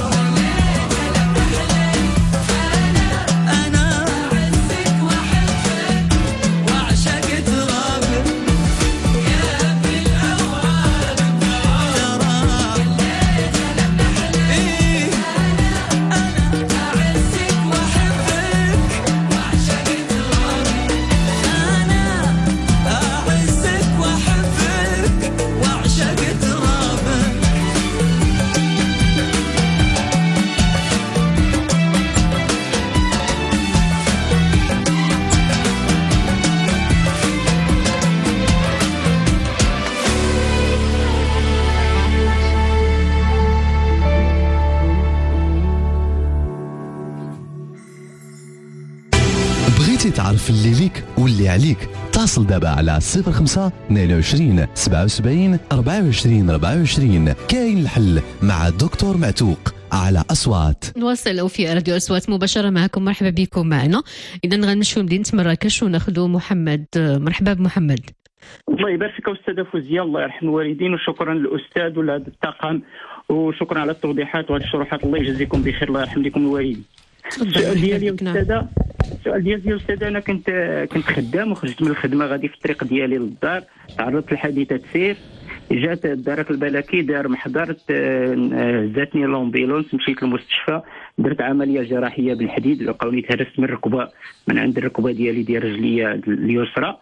انا اعزك واحبك وعشقت ربك يا ابن الاوان ترى إيه انا اعزك واحبك وعشقت ربك انا اعزك واحبك وعشقت ربك بغيتي تعرف اللي ليك واللي عليك اتصل دابا على صفر خمسة اثنين وعشرين سبعة وسبعين أربعة وعشرين أربعة وعشرين. كاين الحل مع دكتور معتوق على أصوات. نواصل في راديو أصوات مباشرة معكم. مرحبا بكم معنا. إذا غنمشيو لمدينة مراكش وناخذوا محمد. مرحبا بمحمد. الله يبارك فيك أستاذة فوزية، الله يرحم الوالدين، وشكرا للأستاذ ولهذا الطاقم، وشكرا على التوضيحات وهذه الشروحات. الله يجزيكم بخير، الله يرحم لكم الوالدين. السؤال ديالي يا أستاذة السؤال ديالي يا أستاذة أنا كنت كنت خدام وخرجت من الخدمة غادي في الطريق ديالي للدار، تعرضت لحادثة سير جات دارك البلاكي دار محضر زاتني لومبيلونس مشيت للمستشفى درت عمليه جراحيه بالحديد لقاوني تهرست من الركبه من عند الركبه ديالي ديال رجلي اليسرى.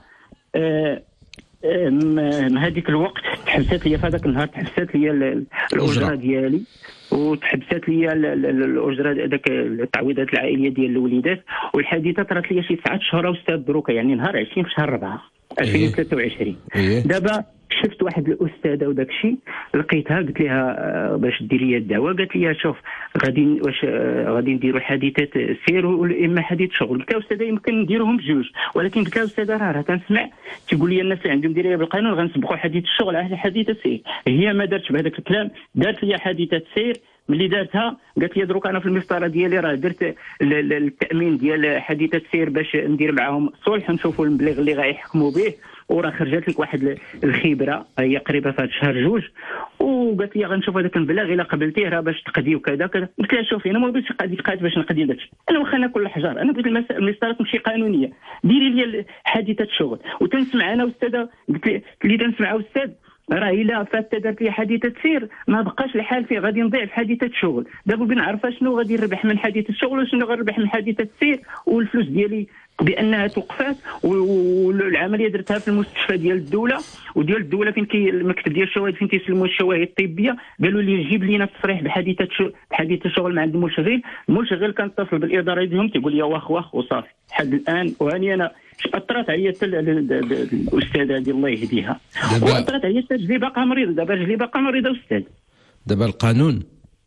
من هذيك الوقت تحبست لي في هذاك النهار تحبست لي الاجره ديالي وتحبست لي الاجره داك التعويضات العائليه ديال الوليدات. والحادثه طرات لي شي تسعة شهور استاذ دروكا يعني نهار عشرين في شهر أربعة ألفين وثلاثة وعشرين. دابا شفت واحد الاستاذه وداك الشيء لقيتها قلت لها باش ديري لي الدعوه قالت لي شوف غادي واش غادي نديروا حادثات سير ولا اما حادث شغل. قلت لها استاذه يمكن نديروهم بجوج ولكن قلت لها استاذه راه تنسمع تيقول لي الناس اللي عندهم ديريه بالقانون غنسبقوا حادث الشغل على حادث السير. هي ما دارتش بهذاك الكلام دارت لي حادثه سير. ملي دارتها قالت لي دروك انا في المسطره ديالي راه درت التامين ديال حادثه سير باش ندير معاهم صلح نشوفوا المبلغ اللي غيحكموا به وراه خرجت لك واحد الخبره هي قريبه في هذا الشهر جوج. وقالت لي غنشوف هذاك المبلغ الا قبلتيه راه باش تقضي وكذا كذا. قلت لها شوفي انا ما بغيتش نقضي قاد باش نقضي داكشي انا واخا ناكل الحجر انا بغيت المسطره تمشي قانونيه ديري لي حادثه شغل. وتنسمع انا استاذه قلت لي اللي تنسمع استاذ راه الا فات دارت لي حادثه سير ما بقاش الحال فيه غادي نضيع في حادثه شغل. دابا بغيت نعرف شنو غادي نربح من حادثه الشغل وشنو غنربح من حادثه السير والفلوس ديالي بانها توقفات والعمليه درتها في المستشفى ديال الدوله وديال الدوله فين كي المكتب ديال الشواهد فين تيسلموا الشواهد الطبيه قالوا لي جيب لينا التصريح بحادثه بحادثه الشغل مع عند المشغل. المشغل كنتصل بالاداره ديالهم تيقول لي واخ واخ وصافي لحد الان. وهاني انا اثرت عليا حتى الاستاذه هذه الله يهديها واثرت عليا حتى رجلي باقا مريضه. دابا رجلي باقا مريضه استاذ. دابا القانون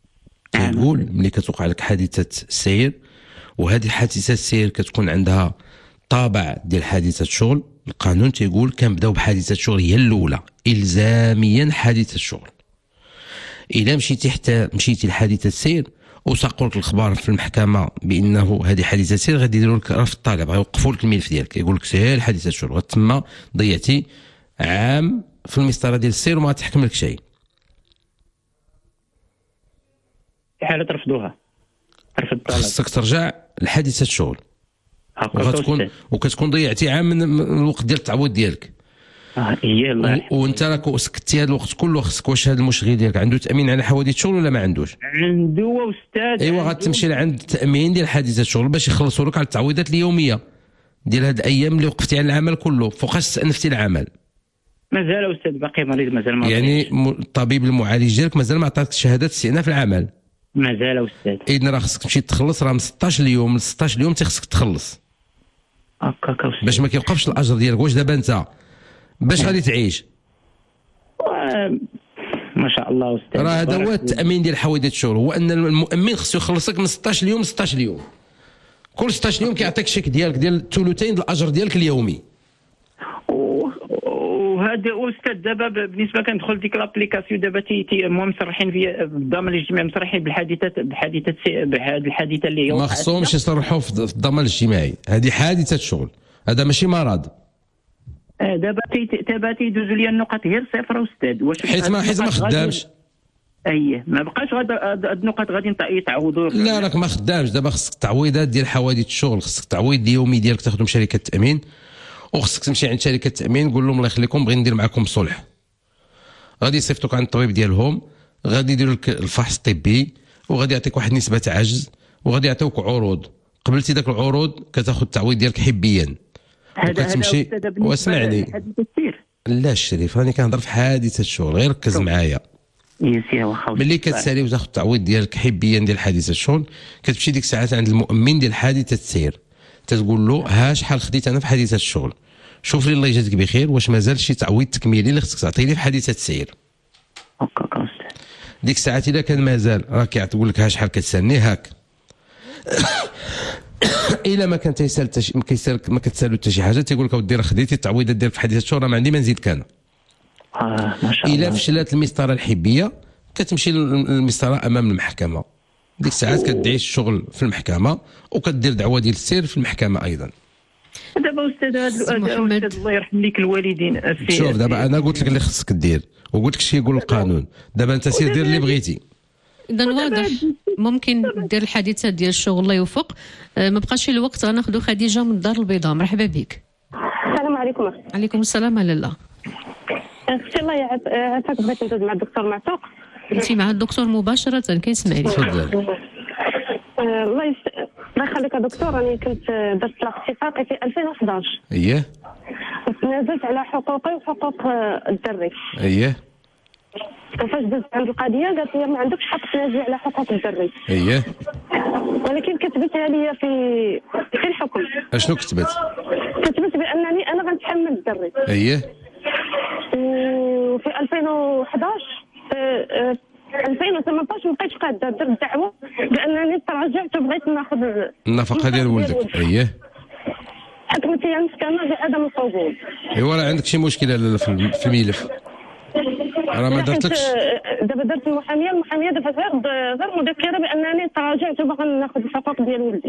كيقول ملي كتوقع لك حادثه سير وهذه حادثه السير كتكون عندها طابع ديال حادثه شغل القانون تيقول كنبداو بحادثه شغل هي الاولى الزاميا حادثه الشغل. الا مشيتي حتى مشيتي لحادثه السير وساقوا لك الخبر في المحكمه بانه هذه حادثه سير غادي يديروا لك رفض الطلب غيوقفوا لك الملف ديالك يقول لك سير حادثه الشغل وتما ضيعتي عام في المسطره ديال السير وما تحكم لك شيء. في حاله رفضوها رفض الطلب خصك ترجع لحادثه الشغل وكتكون وكتكون ضيعتي عام من الوقت ديال التعويض ديالك. اه هي الله وانت راك سكتي هذا الوقت كله خصك واش هذا المشغل ديالك عنده تامين على حوادث الشغل ولا ما عندوش؟ عنده استاذ. ايوا غتمشي لعند التامين ديال حادثه الشغل باش يخلصوا لك على التعويضات اليوميه ديال هاد الايام اللي وقفتي على العمل كله فوقاش استأنفتي العمل. مازال استاذ باقي مريض مازال ما يعني الطبيب المعالج ديالك مازال ما عطاك شهاده استئناف العمل مازال استاذ. اذن راه خصك تمشي تخلص راه من ستطاش اليوم من ستطاش اليوم تخصك تخلص هكاك باش ما كيوقفش الاجر ديالك. واش دابا انت باش غادي تعيش؟ ما شاء الله استاذ. راه هذا هو التامين ديال حوادث الشغل هو ان المؤمن خصو يخلصك من ستطاش اليوم ل ستطاش اليوم كل ستطاش اليوم كيعطيك شيك ديالك ديال ثلثين الاجر ديالك اليومي. وهذا استاذ دابا بالنسبه كندخل ديك لابليكاسيون دابا تي هما مسرحين في الضمان الاجتماعي مسرحين بالحادثات بحادثه بهذه الحادثه اللي هي ما خصهمش يصرحوا في الضمان الاجتماعي. هذه حادثه شغل هذا ماشي مرض. اه دابا دابا تيدوزوا لي النقط غير صفر استاذ. واش حيت ما حيت ما خدامش اييه ما بقاش هاد النقط غادي يتعوضوا. لا راك ما خدامش. دابا خصك التعويضات ديال حوادث الشغل خصك التعويض اليومي ديالك تاخذو من شركه التامين وخصك تمشي عند شركه التامين قول لهم الله يخليكم بغي ندير معكم صلح. غادي يصيفطوك عند الطبيب ديالهم غادي يديروا لك الفحص الطبي وغادي يعطيك واحد نسبه عجز وغادي يعطيوك عروض. قبلتي داك العروض كتاخذ التعويض ديالك حبيا وكتمشي. واسمعني لا الشريف راني كنهضر في حادثه الشغل غير ركز معايا. ملي كتسالي وتاخذ التعويض ديالك حبيا ديال حادثه الشغل كتمشي ديك الساعات عند المؤمن ديال حادثه السير تتقول له ها شحال خديت انا في حادثه الشغل شوف لي الله يجازيك بخير واش مازال شي تعويض تكميلي اللي خصك تعطيني في حادثه السير. هكاك ديك الساعات الا كان مازال راه كيعطيك لك ها شحال كتسالني هاك. الا ما كان تيسال ما كيسال ما كتسالو حتى شي حاجه تيقول لك اودي راه خديتي التعويضات ديالك في حادثه الشغل راه ما عندي ما نزيدك انا. اه ما شاء الله. الا فشلات المسطره الحبيه كتمشي للمسطره امام المحكمه ديك الساعات كتدعي الشغل في المحكمه وكدير دعوه ديال السير في المحكمه ايضا. دابا استاذ هذا استاذ الله يرحم ليك الوالدين. شوف دابا انا قلت لك اللي خصك دير وقلت لك شي يقول القانون. دابا انت سير دير اللي بغيتي. اذا واضح ممكن دير الحادثه ديال الشغل الله يوفق. ما بقاش الوقت غناخذوا خديجه من الدار البيضاء. مرحبا بك. السلام عليكم. عليكم السلام على الله. اختي الله يعاف- يعافاك، بغيت ندوز مع الدكتور معتوق. انت مع الدكتور مباشره كيسمع لك. تفضل. آه، الله يس... الله يخليك يا دكتور، راني كنت آه، درت الاختصاصي في ألفين وحداش، اييه وتنازلت على حقوقي وحقوق آه، الدري. اييه وفاش دزت عند القضيه قالت لي ما عندكش حق تنازل على حقوق الدري، اييه ولكن كتبتها لي في في الحكم. اشنو كتبت؟ كتبت بانني انا غنتحمل الدري. اييه وفي ألفين وحداش في آه، ألفين وثمنطاش مابقيتش قاده درت دعوه بانني تراجعت وبغيت ناخذ النفقه ديال ولدك. اييه حكمت لي المحكمه بعدم القبول. ايوا راه عندك شي مشكله لالا في الم- في الملف، راه ما درتلكش. آه، دابا درت المحاميه، المحاميه دابا غير غير مذكره بانني تراجعت وباغا ناخذ الحقوق ديال ولدي.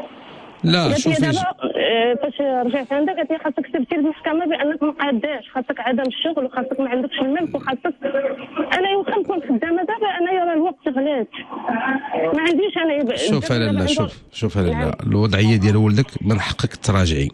لا قالت لي شوفي دابا آه، فاش رجعت عندها قالت لي خاصك تبتي للمحكمه بانك ما قاداش، خاصك عدم الشغل وخاصك ما عندكش الملك وخاصك. انا واخا نكون خدامه دابا انايا راه الوقت غلات، ما عنديش انا. شوف لالا شوف شوف لالا الوضعيه ديال ولدك من حقك تراجعي،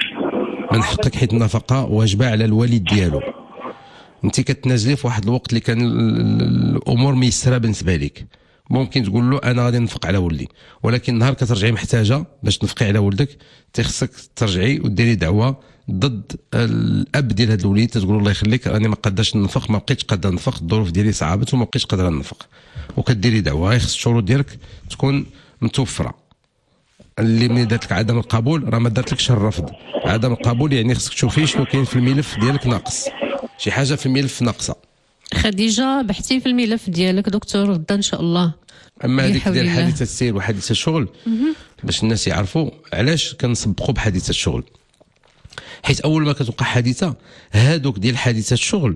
من حقك حيت النفقه واجبه على الوالد ديالو. انت كتنازلي في واحد الوقت اللي كان ال- ال- الامور ميسره بالنسبه لك، ممكن تقول له انا غادي نفق على ولدي، ولكن نهار كترجعي محتاجه باش تنفقي على ولدك تيخصك ترجعي وديري دعوه ضد الاب ديال هذا الوليد، تقول الله يخليك راني ما قاداش ننفق، ما بقيتش قادر ننفق، الظروف ديالي صعبت وما بقيتش قادر ننفق، وكديري دعوه. خص الشروط ديالك تكون متوفره. اللي من دارت لك عدم القبول راه ما دارتلكش الرفض، عدم القبول يعني خصك تشوفي شنو كاين في الملف ديالك ناقص، شي حاجه في الملف ناقصه. خديجه بحثي في الملف ديالك دكتور غدا ان شاء الله. اما هذيك بحول ديال الله. حادثه السير وحادثه الشغل مهم. باش الناس يعرفوا علاش كنسبقوا بحادثه الشغل، حيت اول ما كتوقع حادثه هادوك ديال حادثه الشغل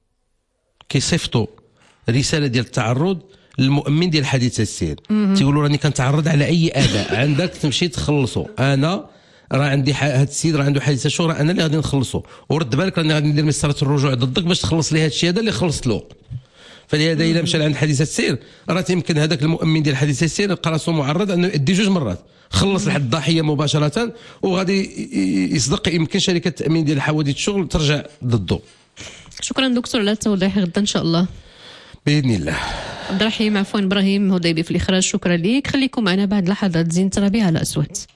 كيصيفطوا رساله ديال التعرض للمؤمن ديال حادثه السير، مهم. تيقولوا راني كنتعرض على اي اذى عندك تمشي تخلصوا، انا راه عندي هذا السيد راه عنده حادثه شغل، راه انا اللي غادي نخلصوا، ورد بالك راني غادي ندير مساله الرجوع ضدك باش تخلص لي هذا الشيء هذا اللي خلصت له. فلهذا الا مشى عند حادثه السير راه تيمكن هذاك المؤمن ديال حادثه السير يلقى راسو معرض انه يدي جوج مرات، خلص لحد الضحيه مباشره وغادي ي- يصدق يمكن شركه التامين ديال حوادث الشغل ترجع ضده. شكرا دكتور على التوضيح، غدا ان شاء الله باذن الله. عبد الرحيم عفوا ابراهيم هديبي في الاخراج، شكرا ليك. خليكم معنا بعد لحظات زين ترابي على اسود.